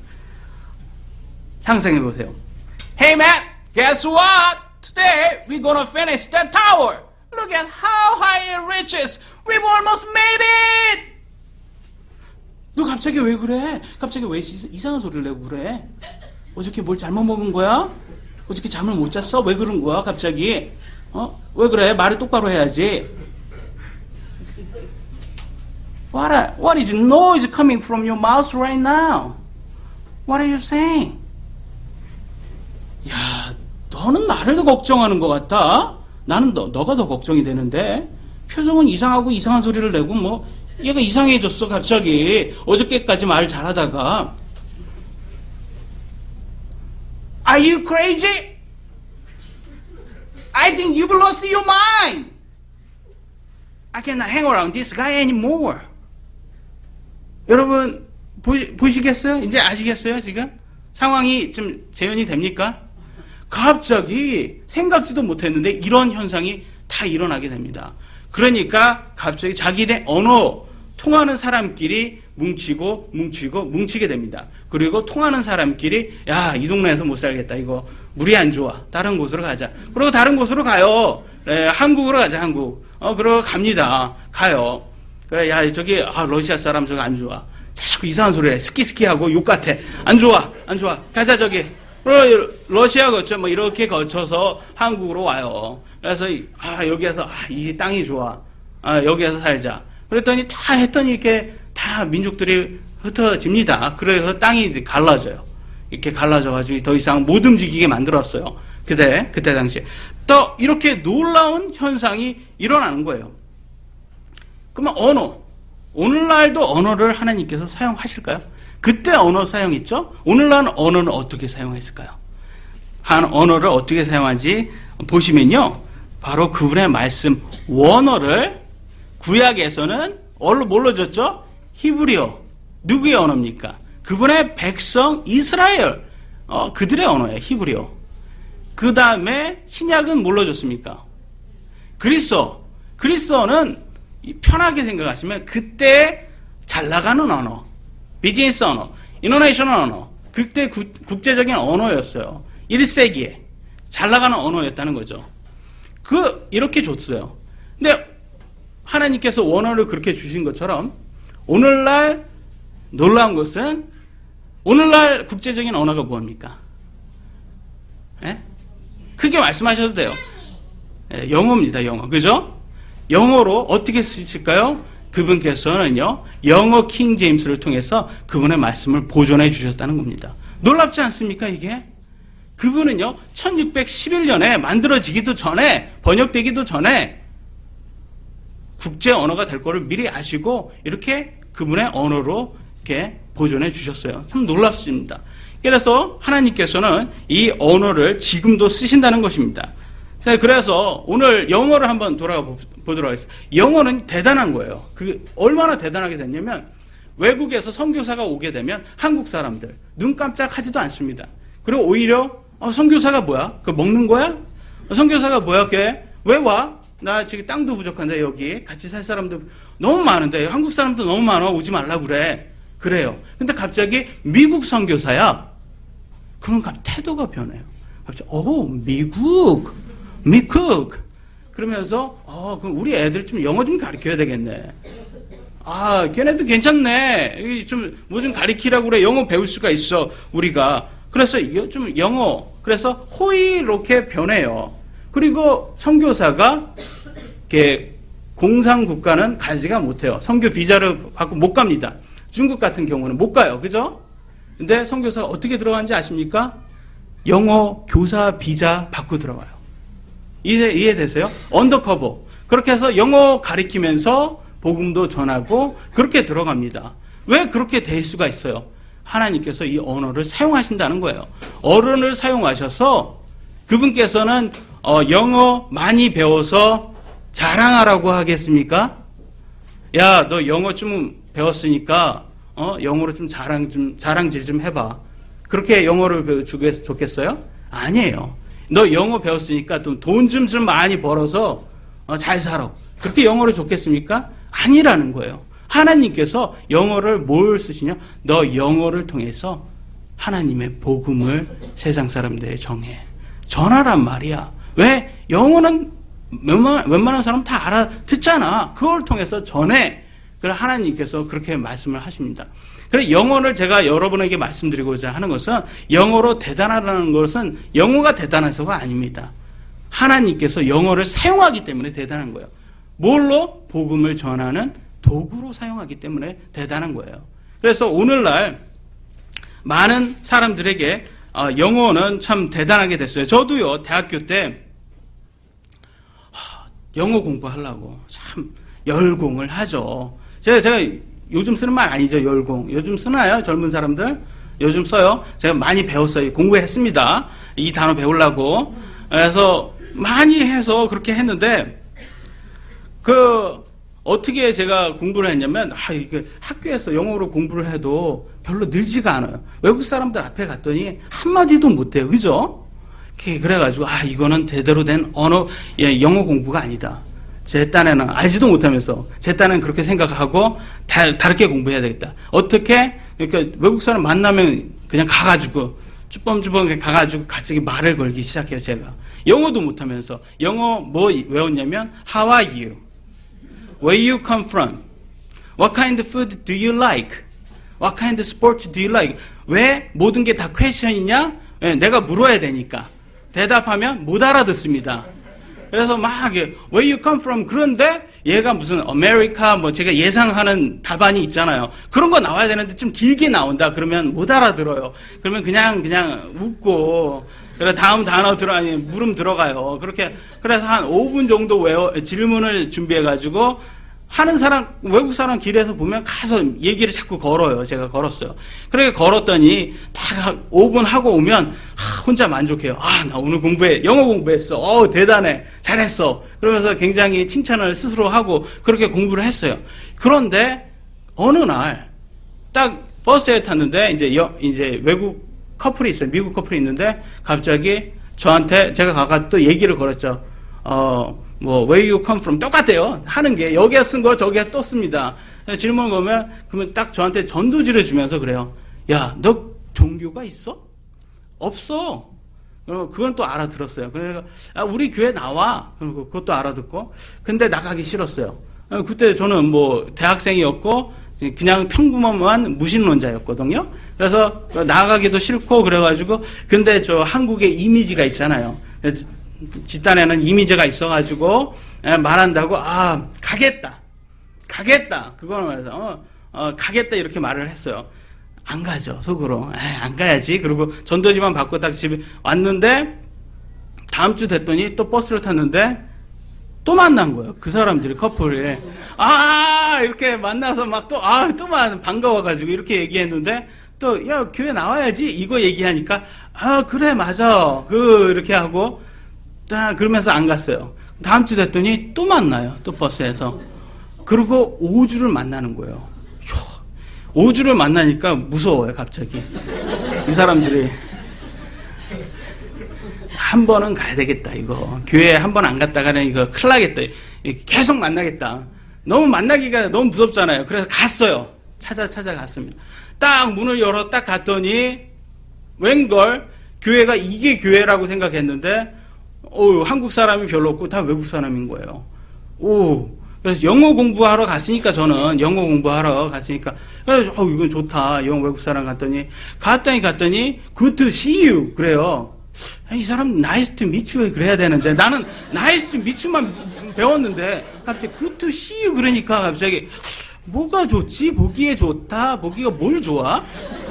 상상해 보세요. Hey man, guess what? Today we're gonna finish that tower. Look at how high it reaches. We've almost made it. 너 갑자기 왜 그래? 갑자기 왜 이상한 소리를 내고 그래? 어저께 뭘 잘못 먹은 거야? 어저께 잠을 못 잤어? 왜 그런 거야 갑자기? 어? 왜 그래? 말을 똑바로 해야지. What, are, what is the noise coming from your mouth right now? What are you saying? 야, 너는 나를 더 걱정하는 것 같아? 나는 너, 너가 더 걱정이 되는데? 표정은 이상하고 이상한 소리를 내고 뭐 얘가 이상해졌어 갑자기. 어저께까지 말 잘하다가. Are you crazy? I think you've lost your mind. I cannot hang around this guy anymore. 여러분 보, 보시겠어요? 이제 아시겠어요? 지금 상황이 좀 재현이 됩니까? 갑자기 생각지도 못했는데 이런 현상이 다 일어나게 됩니다. 그러니까 갑자기 자기네 언어 통하는 사람끼리 뭉치고 뭉치고 뭉치게 됩니다. 그리고 통하는 사람끼리 야, 이 동네에서 못 살겠다. 이거 물이 안 좋아. 다른 곳으로 가자. 그리고 다른 곳으로 가요. 네, 한국으로 가자. 한국. 어, 그러고 갑니다. 가요. 그래, 야, 저기 아, 러시아 사람 저기 안 좋아. 자꾸 이상한 소리 해. 스키스키하고 욕 같아. 안 좋아. 안 좋아. 가자 저기. 러시아 거쳐 뭐 이렇게 거쳐서 한국으로 와요. 그래서 아, 여기에서 아, 이 땅이 좋아. 아, 여기에서 살자. 그랬더니 다 했더니 이렇게 다 민족들이 흩어집니다. 그래서 땅이 갈라져요. 이렇게 갈라져가지고 더 이상 못 움직이게 만들었어요. 그때, 그때 당시에. 또 이렇게 놀라운 현상이 일어나는 거예요. 그러면 언어. 오늘날도 언어를 하나님께서 사용하실까요? 그때 언어 사용했죠? 오늘날 언어는 어떻게 사용했을까요? 한 언어를 어떻게 사용하지 보시면요. 바로 그분의 말씀 원어를 구약에서는 얼로 뭘로 줬죠? 히브리어. 누구의 언어입니까? 그분의 백성 이스라엘. 어, 그들의 언어예요. 히브리어. 그 다음에 신약은 뭘로 줬습니까? 그리스어. 그리스어는 편하게 생각하시면 그때 잘 나가는 언어. 비즈니스 언어. 인터내셔널 언어. 그때 구, 국제적인 언어였어요. 일 세기에. 잘 나가는 언어였다는 거죠. 그 이렇게 줬어요. 근데 하나님께서 원어를 그렇게 주신 것처럼 오늘날 놀라운 것은 오늘날 국제적인 언어가 뭐입니까? 예? 크게 말씀하셔도 돼요. 예, 영어입니다. 영어. 그죠? 영어로 어떻게 쓰실까요? 그분께서는요. 영어 킹 제임스를 통해서 그분의 말씀을 보존해 주셨다는 겁니다. 놀랍지 않습니까 이게? 그분은요. 천육백십일 년에 만들어지기도 전에 번역되기도 전에 국제 언어가 될 거를 미리 아시고 이렇게 그분의 언어로 이렇게 보존해 주셨어요. 참 놀랍습니다. 그래서 하나님께서는 이 언어를 지금도 쓰신다는 것입니다. 자, 그래서 오늘 영어를 한번 돌아가 보도록 하겠습니다. 영어는 대단한 거예요. 그 얼마나 대단하게 됐냐면 외국에서 선교사가 오게 되면 한국 사람들 눈 깜짝하지도 않습니다. 그리고 오히려 어, 선교사가 뭐야? 그 먹는 거야? 어, 선교사가 뭐야? 걔 왜 와? 나 지금 땅도 부족한데 여기 같이 살 사람도 너무 많은데 한국 사람도 너무 많아. 오지 말라 그래. 그래요. 근데 갑자기 미국 선교사야. 그럼 태도가 변해요. 갑자기 오 미국 미국 그러면서 어 그럼 우리 애들 좀 영어 좀 가르쳐야 되겠네. 아 걔네도 괜찮네. 좀 뭐 좀 가르치라고 그래. 영어 배울 수가 있어 우리가. 그래서 좀 영어 그래서 호의롭게 변해요. 그리고 선교사가 이렇게 공산 국가는 가지가 못해요. 선교 비자를 받고 못 갑니다. 중국 같은 경우는 못 가요. 그죠? 근데 선교사가 어떻게 들어가는지 아십니까? 영어 교사 비자 받고 들어가요. 이해, 이해되세요? 언더커버. 그렇게 해서 영어 가리키면서 복음도 전하고 그렇게 들어갑니다. 왜 그렇게 될 수가 있어요? 하나님께서 이 언어를 사용하신다는 거예요. 언어를 사용하셔서 그분께서는 어, 영어 많이 배워서 자랑하라고 하겠습니까? 야, 너 영어 좀 배웠으니까 어, 영어로 좀 자랑 좀 자랑질 좀 해봐. 그렇게 영어를 주겠 좋겠어요? 아니에요. 너 영어 배웠으니까 돈 좀 좀 많이 벌어서 어, 잘 살아. 그렇게 영어를 좋겠습니까? 아니라는 거예요. 하나님께서 영어를 뭘 쓰시냐? 너 영어를 통해서 하나님의 복음을 세상 사람들에 정해. 전하란 말이야. 왜? 영어는 웬만한, 웬만한 사람 다 알아듣잖아. 그걸 통해서 전해. 그래서 하나님께서 그렇게 말씀을 하십니다. 그래서 영어를 제가 여러분에게 말씀드리고자 하는 것은 영어로 대단하다는 것은 영어가 대단해서가 아닙니다. 하나님께서 영어를 사용하기 때문에 대단한 거예요. 뭘로? 복음을 전하는 도구로 사용하기 때문에 대단한 거예요. 그래서 오늘날 많은 사람들에게 영어는 참 대단하게 됐어요. 저도요, 대학교 때 영어 공부하려고 참 열공을 하죠. 제가, 제가 요즘 쓰는 말 아니죠, 열공. 요즘 쓰나요? 젊은 사람들? 요즘 써요. 제가 많이 배웠어요. 공부했습니다. 이 단어 배우려고. 그래서 많이 해서 그렇게 했는데, 그, 어떻게 제가 공부를 했냐면, 아, 이게 학교에서 영어로 공부를 해도 별로 늘지가 않아요. 외국 사람들 앞에 갔더니 한마디도 못해요. 그죠? 그래가지고, 아, 이거는 제대로 된 언어, 예, 영어 공부가 아니다. 제 딴에는 알지도 못하면서, 제 딴에는 그렇게 생각하고, 다, 다르게 공부해야 되겠다. 어떻게? 그러니까 외국 사람 만나면 그냥 가가지고, 쭈범쭈범 가가지고 갑자기 말을 걸기 시작해요, 제가. 영어도 못하면서. 영어 뭐 외웠냐면, How are you? Where you come from? What kind of food do you like? What kind of sports do you like? 왜 모든 게 다 퀘션이냐? 네, 내가 물어야 되니까. 대답하면 못 알아듣습니다. 그래서 막 Where you come from? 그런데 얘가 무슨 아메리카 뭐 제가 예상하는 답안이 있잖아요. 그런 거 나와야 되는데 좀 길게 나온다. 그러면 못 알아들어요. 그러면 그냥 그냥 웃고 그래 다음 단어 들어 아니 물음 들어가요. 그렇게 그래서 한 오 분 정도 외워 질문을 준비해 가지고 하는 사람 외국 사람 길에서 보면 가서 얘기를 자꾸 걸어요. 제가 걸었어요. 그렇게 걸었더니 딱 오 분 하고 오면 하, 혼자 만족해요. 아, 나 오늘 공부해 영어 공부했어. 어, 대단해. 잘했어. 그러면서 굉장히 칭찬을 스스로 하고 그렇게 공부를 했어요. 그런데 어느 날 딱 버스에 탔는데 이제 여, 이제 외국 커플이 있어요. 미국 커플이 있는데 갑자기 저한테 제가 가가 또 얘기를 걸었죠. 어, 뭐 where you come from 똑같대요. 하는 게 여기에 쓴 거 저기에 또 씁니다. 질문을 보면 그러면 딱 저한테 전도지를 주면서 그래요. 야, 너 종교가 있어? 없어. 그리고 그건 또 알아들었어요. 그러니까 아, 우리 교회 나와. 그리고 그것도 알아듣고. 근데 나가기 싫었어요. 그때 저는 뭐 대학생이었고 그냥 평범한 무신론자였거든요. 그래서 나가기도 싫고 그래가지고 근데 저 한국의 이미지가 있잖아요. 집단에는 이미지가 있어가지고 말한다고 아 가겠다 가겠다 그거는 말해서 어, 어, 가겠다 이렇게 말을 했어요. 안 가죠 속으로. 에이, 안 가야지. 그리고 전도지만 받고 딱 집에 왔는데 다음 주 됐더니 또 버스를 탔는데 또 만난 거예요. 그 사람들이 커플이 아 이렇게 만나서 막 또 아 또 반가워가지고 이렇게 얘기했는데 또 야 교회 나와야지 이거 얘기하니까 아 그래 맞아 그 이렇게 하고 그러면서 안 갔어요. 다음 주 됐더니 또 만나요. 또 버스에서. 그리고 오 주를 만나는 거예요. 오 주를 만나니까 무서워요, 갑자기. 이 사람들이. 한 번은 가야 되겠다, 이거. 교회에 한 번 안 갔다가는 이거 큰일 나겠다. 계속 만나겠다. 너무 만나기가 너무 무섭잖아요. 그래서 갔어요. 찾아, 찾아갔습니다. 딱 문을 열어 딱 갔더니, 웬걸, 교회가 이게 교회라고 생각했는데, 오, 한국 사람이 별로 없고 다 외국 사람인 거예요. 오, 그래서 영어 공부하러 갔으니까 저는 영어 공부하러 갔으니까 그래서 어 이건 좋다. 영어 외국 사람 갔더니 갔더니 갔더니 good to see you 그래요. 이 사람 nice to meet you 그래야 되는데 나는 nice to meet you만 배웠는데 갑자기 good to see you 그러니까 갑자기 뭐가 좋지? 보기에 좋다. 보기가 뭘 좋아?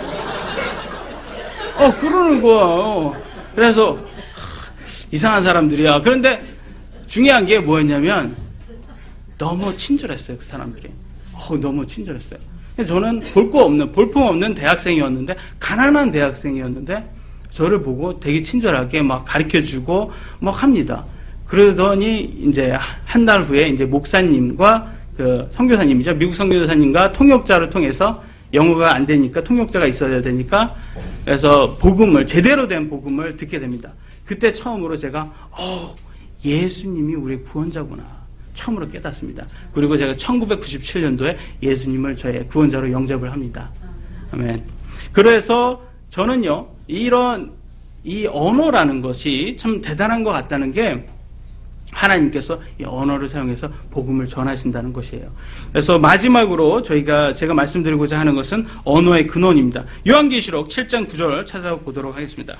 어 그러는 거야. 그래서 이상한 사람들이야. 그런데 중요한 게 뭐였냐면 너무 친절했어요. 그 사람들이. 어, 너무 친절했어요. 그래서 저는 볼 거 없는, 볼품 없는 대학생이었는데, 가난한 대학생이었는데, 저를 보고 되게 친절하게 막 가르쳐 주고 막 합니다. 그러더니 이제 한 달 후에 이제 목사님과 그 선교사님이죠. 미국 선교사님과 통역자를 통해서 영어가 안 되니까 통역자가 있어야 되니까 그래서 복음을, 제대로 된 복음을 듣게 됩니다. 그때 처음으로 제가 어, 예수님이 우리의 구원자구나 처음으로 깨닫습니다. 그리고 제가 천구백구십칠 년도에 예수님을 저의 구원자로 영접을 합니다. 아멘. 그래서 저는요, 이런 이 언어라는 것이 참 대단한 것 같다는 게 하나님께서 이 언어를 사용해서 복음을 전하신다는 것이에요. 그래서 마지막으로 저희가 제가 말씀드리고자 하는 것은 언어의 근원입니다. 요한계시록 칠 장 구 절 찾아보도록 하겠습니다.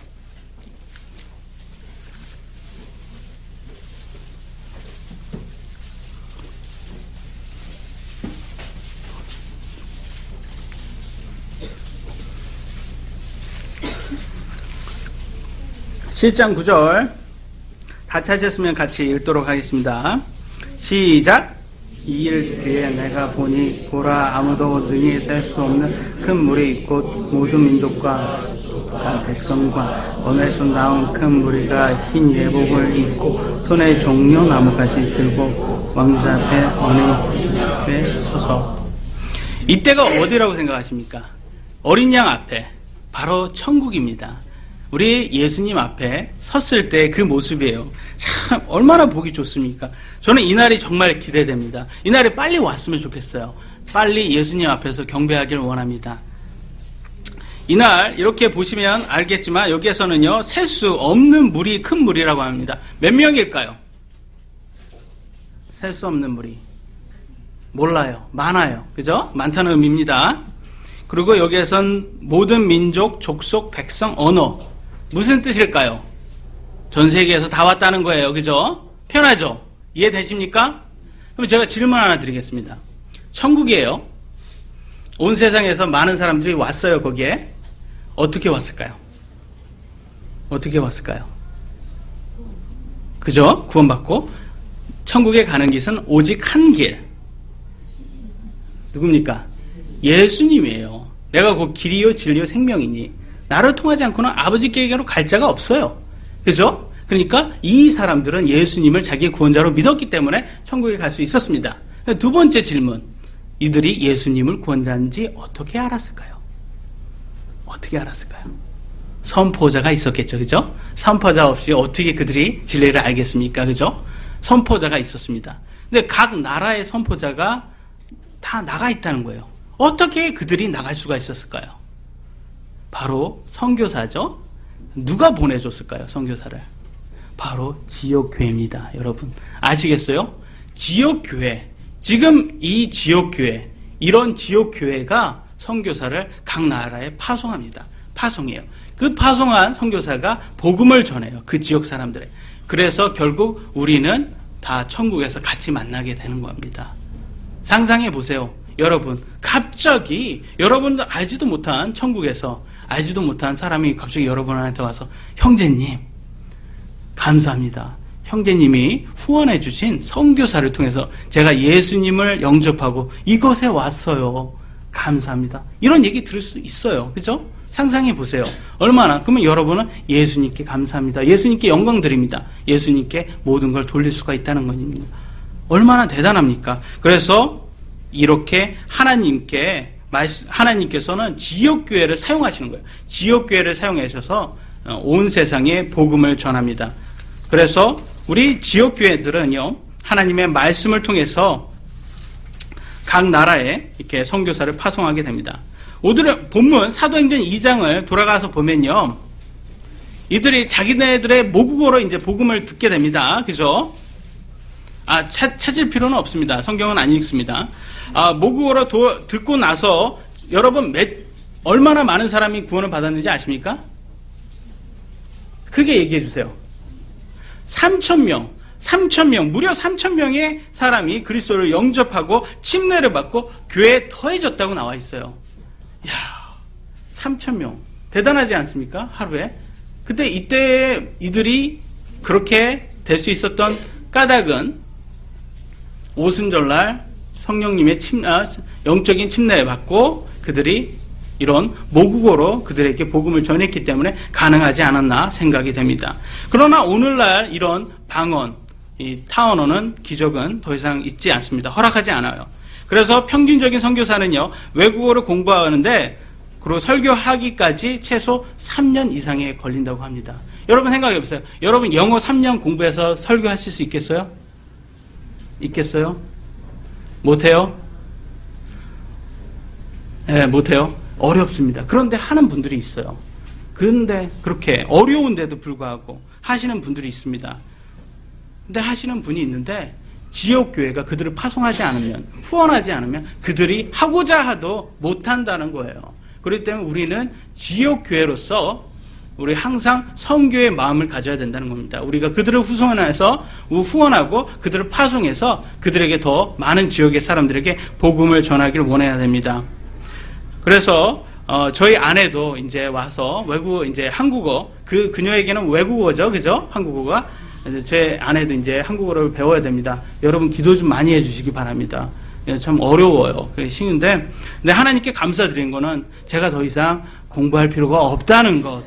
칠 장 구 절 다 찾으셨으면 같이 읽도록 하겠습니다. 시작. 이 일 뒤에 내가 보니 보라 아무도 능히 셀 수 없는 큰 물이 곧 모든 민족과 백성과 언에서 나온 큰 무리가 흰 예복을 입고 손에 종려 나무까지 들고 왕자 앞에 어느 앞에 서서. 이때가 어디라고 생각하십니까? 어린 양 앞에, 바로 천국입니다. 우리 예수님 앞에 섰을 때 그 모습이에요. 참 얼마나 보기 좋습니까? 저는 이날이 정말 기대됩니다. 이날이 빨리 왔으면 좋겠어요. 빨리 예수님 앞에서 경배하기를 원합니다. 이날 이렇게 보시면 알겠지만 여기에서는요, 셀 수 없는 무리, 큰 무리라고 합니다. 몇 명일까요? 셀 수 없는 무리. 몰라요. 많아요. 그죠? 많다는 의미입니다. 그리고 여기에선 모든 민족, 족속, 백성, 언어. 무슨 뜻일까요? 전 세계에서 다 왔다는 거예요. 그죠? 편하죠? 이해되십니까? 그럼 제가 질문 하나 드리겠습니다. 천국이에요. 온 세상에서 많은 사람들이 왔어요. 거기에. 어떻게 왔을까요? 어떻게 왔을까요? 그죠? 구원받고 천국에 가는 길은 오직 한 길. 누굽니까? 예수님이에요. 내가 곧 길이요 진리요 생명이니 나를 통하지 않고는 아버지께로 갈 자가 없어요. 그죠? 그러니까 이 사람들은 예수님을 자기의 구원자로 믿었기 때문에 천국에 갈 수 있었습니다. 두 번째 질문. 이들이 예수님을 구원자인지 어떻게 알았을까요? 어떻게 알았을까요? 선포자가 있었겠죠. 그죠? 선포자 없이 어떻게 그들이 진리를 알겠습니까? 그죠? 선포자가 있었습니다. 근데 각 나라의 선포자가 다 나가 있다는 거예요. 어떻게 그들이 나갈 수가 있었을까요? 바로 선교사죠. 누가 보내줬을까요? 선교사를. 바로 지역교회입니다. 여러분 아시겠어요? 지역교회. 지금 이 지역교회, 이런 지역교회가 선교사를 각 나라에 파송합니다. 파송해요. 그 파송한 선교사가 복음을 전해요. 그 지역 사람들에. 그래서 결국 우리는 다 천국에서 같이 만나게 되는 겁니다. 상상해 보세요. 여러분, 갑자기 여러분도 알지도 못한 천국에서 알지도 못한 사람이 갑자기 여러분한테 와서 형제님, 감사합니다. 형제님이 후원해 주신 선교사를 통해서 제가 예수님을 영접하고 이곳에 왔어요. 감사합니다. 이런 얘기 들을 수 있어요. 그죠? 상상해 보세요. 얼마나, 그러면 여러분은 예수님께 감사합니다. 예수님께 영광 드립니다. 예수님께 모든 걸 돌릴 수가 있다는 겁니다. 얼마나 대단합니까? 그래서 이렇게 하나님께 하나님께서는 지역교회를 사용하시는 거예요. 지역교회를 사용하셔서 온 세상에 복음을 전합니다. 그래서 우리 지역교회들은요, 하나님의 말씀을 통해서 각 나라에 이렇게 선교사를 파송하게 됩니다. 오늘의 본문 사도행전 이 장을 돌아가서 보면요, 이들이 자기네들의 모국어로 이제 복음을 듣게 됩니다. 그죠? 아, 찾, 찾을 필요는 없습니다. 성경은 안 읽습니다. 아, 모국어로 도, 듣고 나서 여러분 몇, 얼마나 많은 사람이 구원을 받았는지 아십니까? 크게 얘기해 주세요. 삼천 명, 삼천 명, 무려 삼천 명의 사람이 그리스도를 영접하고 침례를 받고 교회에 더해졌다고 나와 있어요. 이야, 삼천 명. 대단하지 않습니까? 하루에. 근데 이때 이들이 그렇게 될 수 있었던 까닭은 오순절날 성령님의 침, 아, 영적인 침례 받고 그들이 이런 모국어로 그들에게 복음을 전했기 때문에 가능하지 않았나 생각이 됩니다. 그러나 오늘날 이런 방언, 이 타언어는 기적은 더 이상 있지 않습니다. 허락하지 않아요. 그래서 평균적인 선교사는요, 외국어를 공부하는데 그리고 설교하기까지 최소 삼 년 이상에 걸린다고 합니다. 여러분 생각해 보세요. 여러분 영어 삼 년 공부해서 설교하실 수 있겠어요? 있겠어요? 못해요? 네, 못해요. 어렵습니다. 그런데 하는 분들이 있어요. 그런데 그렇게 어려운데도 불구하고 하시는 분들이 있습니다. 근데 하시는 분이 있는데 지역교회가 그들을 파송하지 않으면, 후원하지 않으면 그들이 하고자 하도 못한다는 거예요. 그렇기 때문에 우리는 지역교회로서 우리 항상 선교의 마음을 가져야 된다는 겁니다. 우리가 그들을 후원해서 후원하고 그들을 파송해서 그들에게 더 많은 지역의 사람들에게 복음을 전하기를 원해야 됩니다. 그래서 어, 저희 아내도 이제 와서 외국어, 이제 한국어, 그 그녀에게는 외국어죠, 그죠? 한국어가. 제 아내도 이제 한국어를 배워야 됩니다. 여러분 기도 좀 많이 해주시기 바랍니다. 참 어려워요. 쉬운데, 근데 하나님께 감사드린 거는 제가 더 이상 공부할 필요가 없다는 것.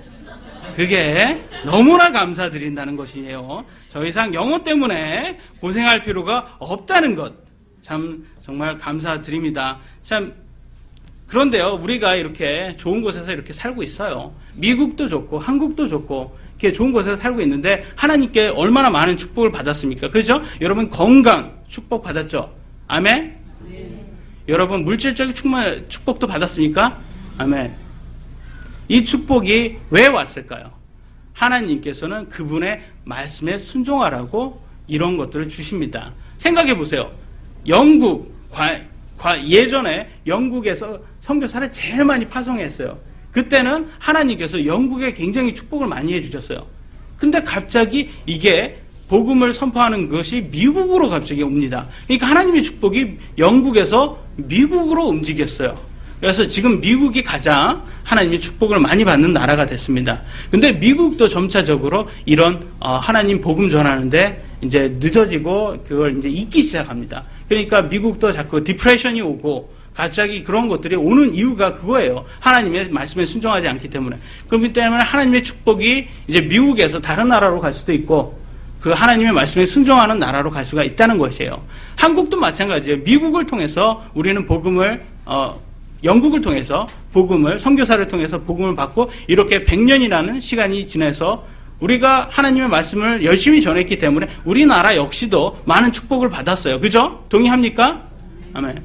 그게 너무나 감사드린다는 것이에요. 더 이상 영어 때문에 고생할 필요가 없다는 것. 참 정말 감사드립니다. 참 그런데요, 우리가 이렇게 좋은 곳에서 이렇게 살고 있어요. 미국도 좋고 한국도 좋고 이렇게 좋은 곳에서 살고 있는데 하나님께 얼마나 많은 축복을 받았습니까? 그렇죠? 여러분 건강 축복 받았죠? 아멘? 네. 여러분 물질적인 축복도 받았습니까? 아멘. 이 축복이 왜 왔을까요? 하나님께서는 그분의 말씀에 순종하라고 이런 것들을 주십니다. 생각해 보세요. 영국, 과, 과, 예전에 영국에서 선교사를 제일 많이 파송했어요. 그때는 하나님께서 영국에 굉장히 축복을 많이 해주셨어요. 근데 갑자기 이게 복음을 선포하는 것이 미국으로 갑자기 옵니다. 그러니까 하나님의 축복이 영국에서 미국으로 움직였어요. 그래서 지금 미국이 가장 하나님의 축복을 많이 받는 나라가 됐습니다. 근데 미국도 점차적으로 이런 하나님 복음 전하는데 이제 늦어지고 그걸 이제 잊기 시작합니다. 그러니까 미국도 자꾸 디프레션이 오고 갑자기 그런 것들이 오는 이유가 그거예요. 하나님의 말씀에 순종하지 않기 때문에. 그렇기 때문에 하나님의 축복이 이제 미국에서 다른 나라로 갈 수도 있고 그 하나님의 말씀에 순종하는 나라로 갈 수가 있다는 것이에요. 한국도 마찬가지예요. 미국을 통해서 우리는 복음을 어, 영국을 통해서 복음을 선교사를 통해서 복음을 받고 이렇게 백 년이라는 시간이 지나서 우리가 하나님의 말씀을 열심히 전했기 때문에 우리나라 역시도 많은 축복을 받았어요. 그죠? 동의합니까? 아멘.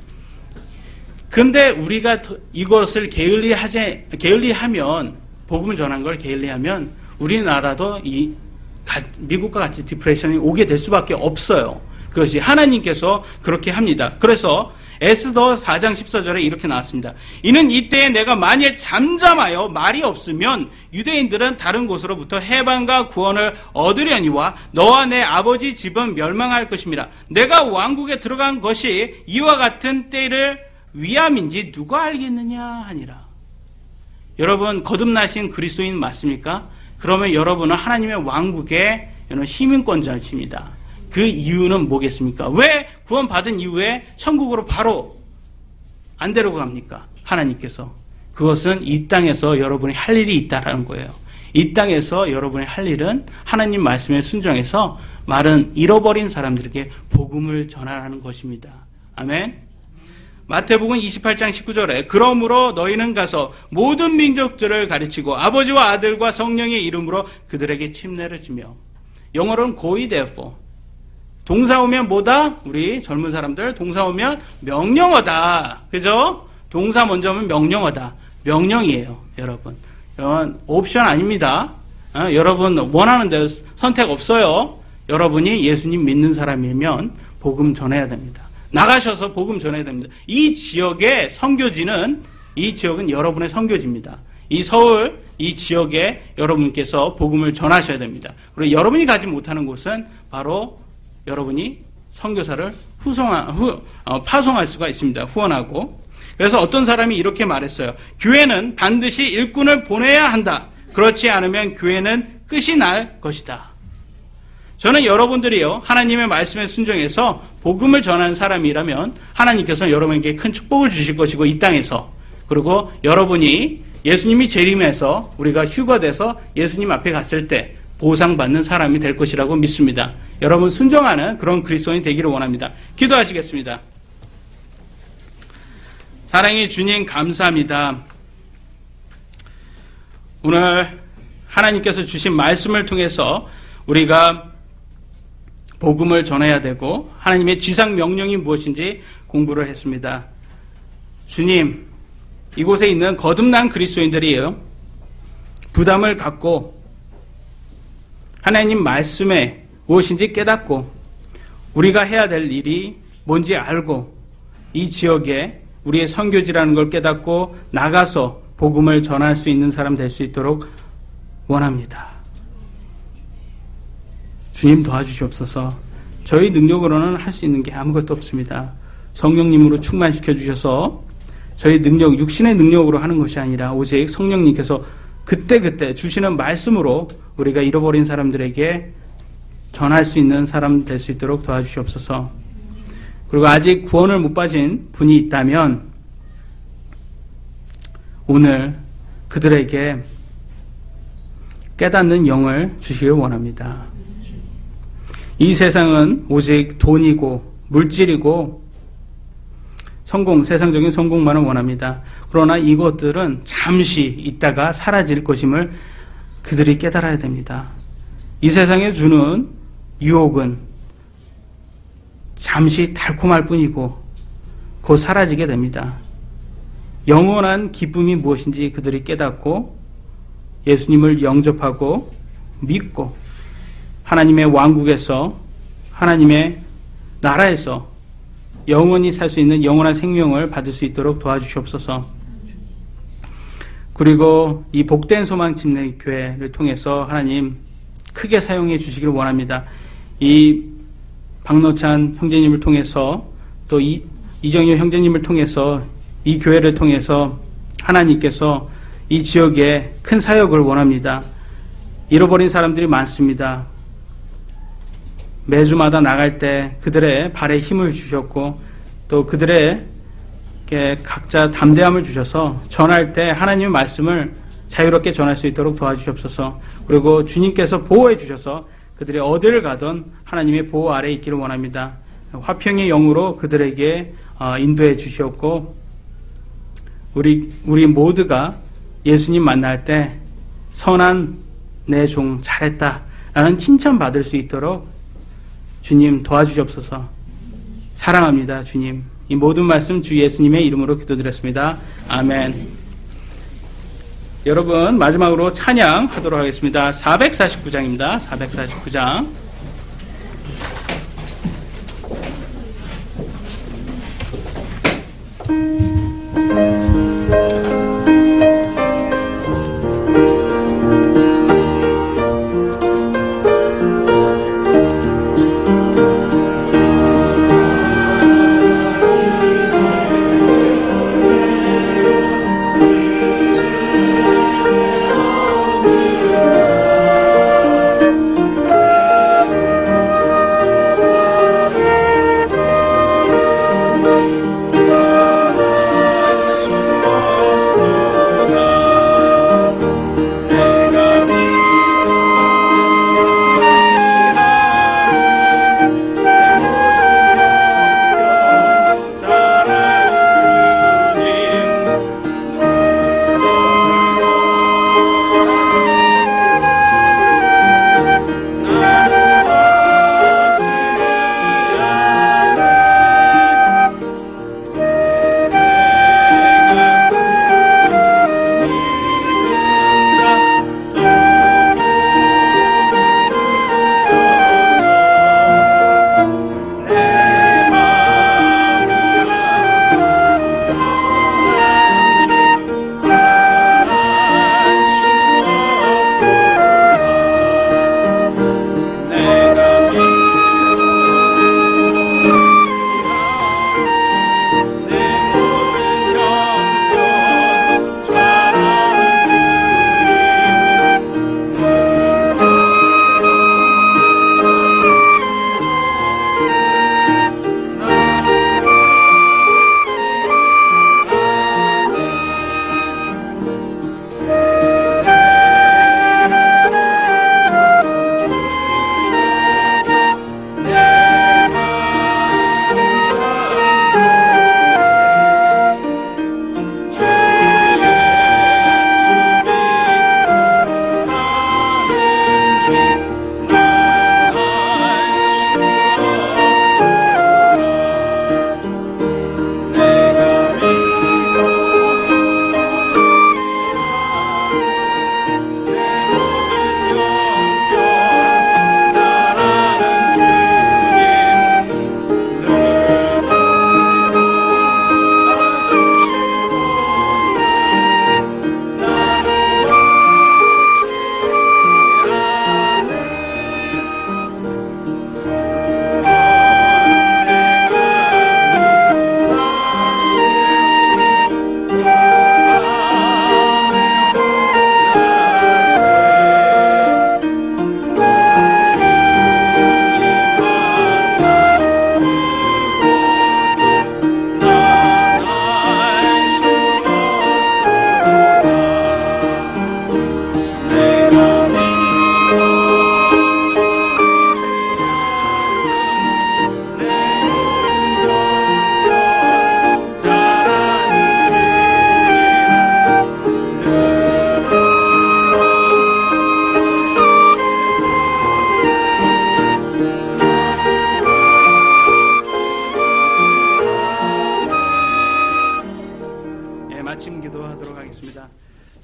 근데 우리가 이것을 게을리하지, 게을리하면, 복음을 전한 걸 게을리하면, 우리나라도 이, 미국과 같이 디프레션이 오게 될 수밖에 없어요. 그것이 하나님께서 그렇게 합니다. 그래서 에스더 사 장 십사 절에 이렇게 나왔습니다. 이는 이때에 내가 만일 잠잠하여 말이 없으면 유대인들은 다른 곳으로부터 해방과 구원을 얻으려니와 너와 내 아버지 집은 멸망할 것입니다. 내가 왕국에 들어간 것이 이와 같은 때를 위함인지 누가 알겠느냐 하니라. 여러분 거듭나신 그리스도인 맞습니까? 그러면 여러분은 하나님의 왕국의 시민권자십니다. 그 이유는 뭐겠습니까? 왜 구원받은 이후에 천국으로 바로 안 데려갑니까? 하나님께서. 그것은 이 땅에서 여러분이 할 일이 있다라는 거예요. 이 땅에서 여러분이 할 일은 하나님 말씀에 순종해서 말은 잃어버린 사람들에게 복음을 전하라는 것입니다. 아멘. 마태복음 이십팔 장 십구 절에 그러므로 너희는 가서 모든 민족들을 가르치고 아버지와 아들과 성령의 이름으로 그들에게 침례를 주며. 영어로는 go therefore. 동사 오면 뭐다? 우리 젊은 사람들 동사 오면 명령어다. 그죠? 동사 먼저 오면 명령어다. 명령이에요, 여러분. 여러분 옵션 아닙니다. 어, 여러분 원하는 대로 선택 없어요. 여러분이 예수님 믿는 사람이면 복음 전해야 됩니다. 나가셔서 복음 전해야 됩니다. 이 지역의 선교지는 이 지역은 여러분의 선교지입니다. 이 서울 이 지역에 여러분께서 복음을 전하셔야 됩니다. 그리고 여러분이 가지 못하는 곳은 바로 여러분이 선교사를 후송하, 후, 어, 파송할 수가 있습니다. 후원하고. 그래서 어떤 사람이 이렇게 말했어요. 교회는 반드시 일꾼을 보내야 한다. 그렇지 않으면 교회는 끝이 날 것이다. 저는 여러분들이요, 하나님의 말씀에 순종해서 복음을 전하는 사람이라면 하나님께서 여러분에게 큰 축복을 주실 것이고, 이 땅에서, 그리고 여러분이 예수님이 재림해서 우리가 휴거돼서 예수님 앞에 갔을 때 보상받는 사람이 될 것이라고 믿습니다. 여러분 순종하는 그런 그리스도인이 되기를 원합니다. 기도하시겠습니다. 사랑의 주님, 감사합니다. 오늘 하나님께서 주신 말씀을 통해서 우리가 복음을 전해야 되고 하나님의 지상 명령이 무엇인지 공부를 했습니다. 주님, 이곳에 있는 거듭난 그리스도인들이요, 부담을 갖고 하나님 말씀에 무엇인지 깨닫고 우리가 해야 될 일이 뭔지 알고 이 지역에 우리의 선교지라는 걸 깨닫고 나가서 복음을 전할 수 있는 사람 될 수 있도록 원합니다. 주님 도와주시옵소서. 저희 능력으로는 할 수 있는 게 아무것도 없습니다. 성령님으로 충만시켜 주셔서 저희 능력, 육신의 능력으로 하는 것이 아니라 오직 성령님께서 그때그때 주시는 말씀으로 우리가 잃어버린 사람들에게 전할 수 있는 사람 될 수 있도록 도와주시옵소서. 그리고 아직 구원을 못 받은 분이 있다면 오늘 그들에게 깨닫는 영을 주시길 원합니다. 이 세상은 오직 돈이고 물질이고 성공, 세상적인 성공만을 원합니다. 그러나 이것들은 잠시 있다가 사라질 것임을 그들이 깨달아야 됩니다. 이 세상에 주는 유혹은 잠시 달콤할 뿐이고 곧 사라지게 됩니다. 영원한 기쁨이 무엇인지 그들이 깨닫고 예수님을 영접하고 믿고 하나님의 왕국에서, 하나님의 나라에서 영원히 살 수 있는 영원한 생명을 받을 수 있도록 도와주시옵소서. 그리고 이 복된 소망 침례교회를 통해서 하나님 크게 사용해 주시기를 원합니다. 이 박노찬 형제님을 통해서 또 이, 이정효 형제님을 통해서 이 교회를 통해서 하나님께서 이 지역에 큰 사역을 원합니다. 잃어버린 사람들이 많습니다. 매주마다 나갈 때 그들의 발에 힘을 주셨고 또 그들의 각자 담대함을 주셔서 전할 때 하나님의 말씀을 자유롭게 전할 수 있도록 도와주시옵소서. 그리고 주님께서 보호해 주셔서 그들이 어디를 가든 하나님의 보호 아래에 있기를 원합니다. 화평의 영으로 그들에게 인도해 주시옵고 우리 우리 모두가 예수님 만날 때 선한 내 종 잘했다 라는 칭찬 받을 수 있도록 주님 도와주시옵소서. 사랑합니다. 주님. 이 모든 말씀 주 예수님의 이름으로 기도드렸습니다. 아멘. 여러분 마지막으로 찬양하도록 하겠습니다. 사백사십구 장입니다. 사백사십구 장.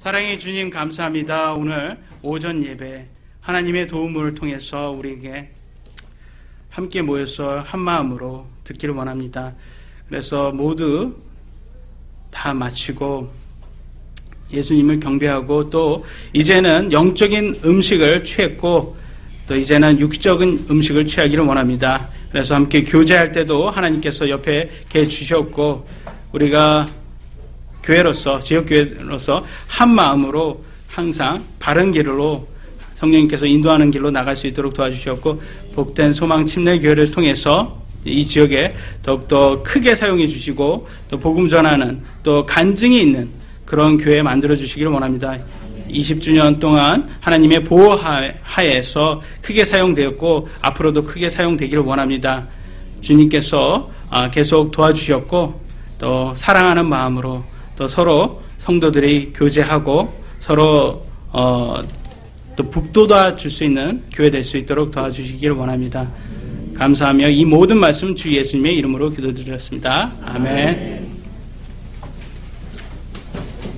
사랑의 주님 감사합니다. 오늘 오전 예배 하나님의 도움을 통해서 우리에게 함께 모여서 한 마음으로 듣기를 원합니다. 그래서 모두 다 마치고 예수님을 경배하고 또 이제는 영적인 음식을 취했고 또 이제는 육적인 음식을 취하기를 원합니다. 그래서 함께 교제할 때도 하나님께서 옆에 계해 주셨고 우리가 교회로서 지역교회로서 한 마음으로 항상 바른 길로 성령님께서 인도하는 길로 나갈 수 있도록 도와주셨고 복된 소망 침례교회를 통해서 이 지역에 더욱더 크게 사용해 주시고 또 복음 전하는 또 간증이 있는 그런 교회 만들어 주시기를 원합니다. 이십 주년 동안 하나님의 보호하에서 크게 사용되었고 앞으로도 크게 사용되기를 원합니다. 주님께서 계속 도와주셨고 또 사랑하는 마음으로 또 서로 성도들이 교제하고 서로 어, 또 북돋아 줄 수 있는 교회 될 수 있도록 도와주시기를 원합니다. 감사하며 이 모든 말씀 주 예수님의 이름으로 기도드렸습니다. 아멘.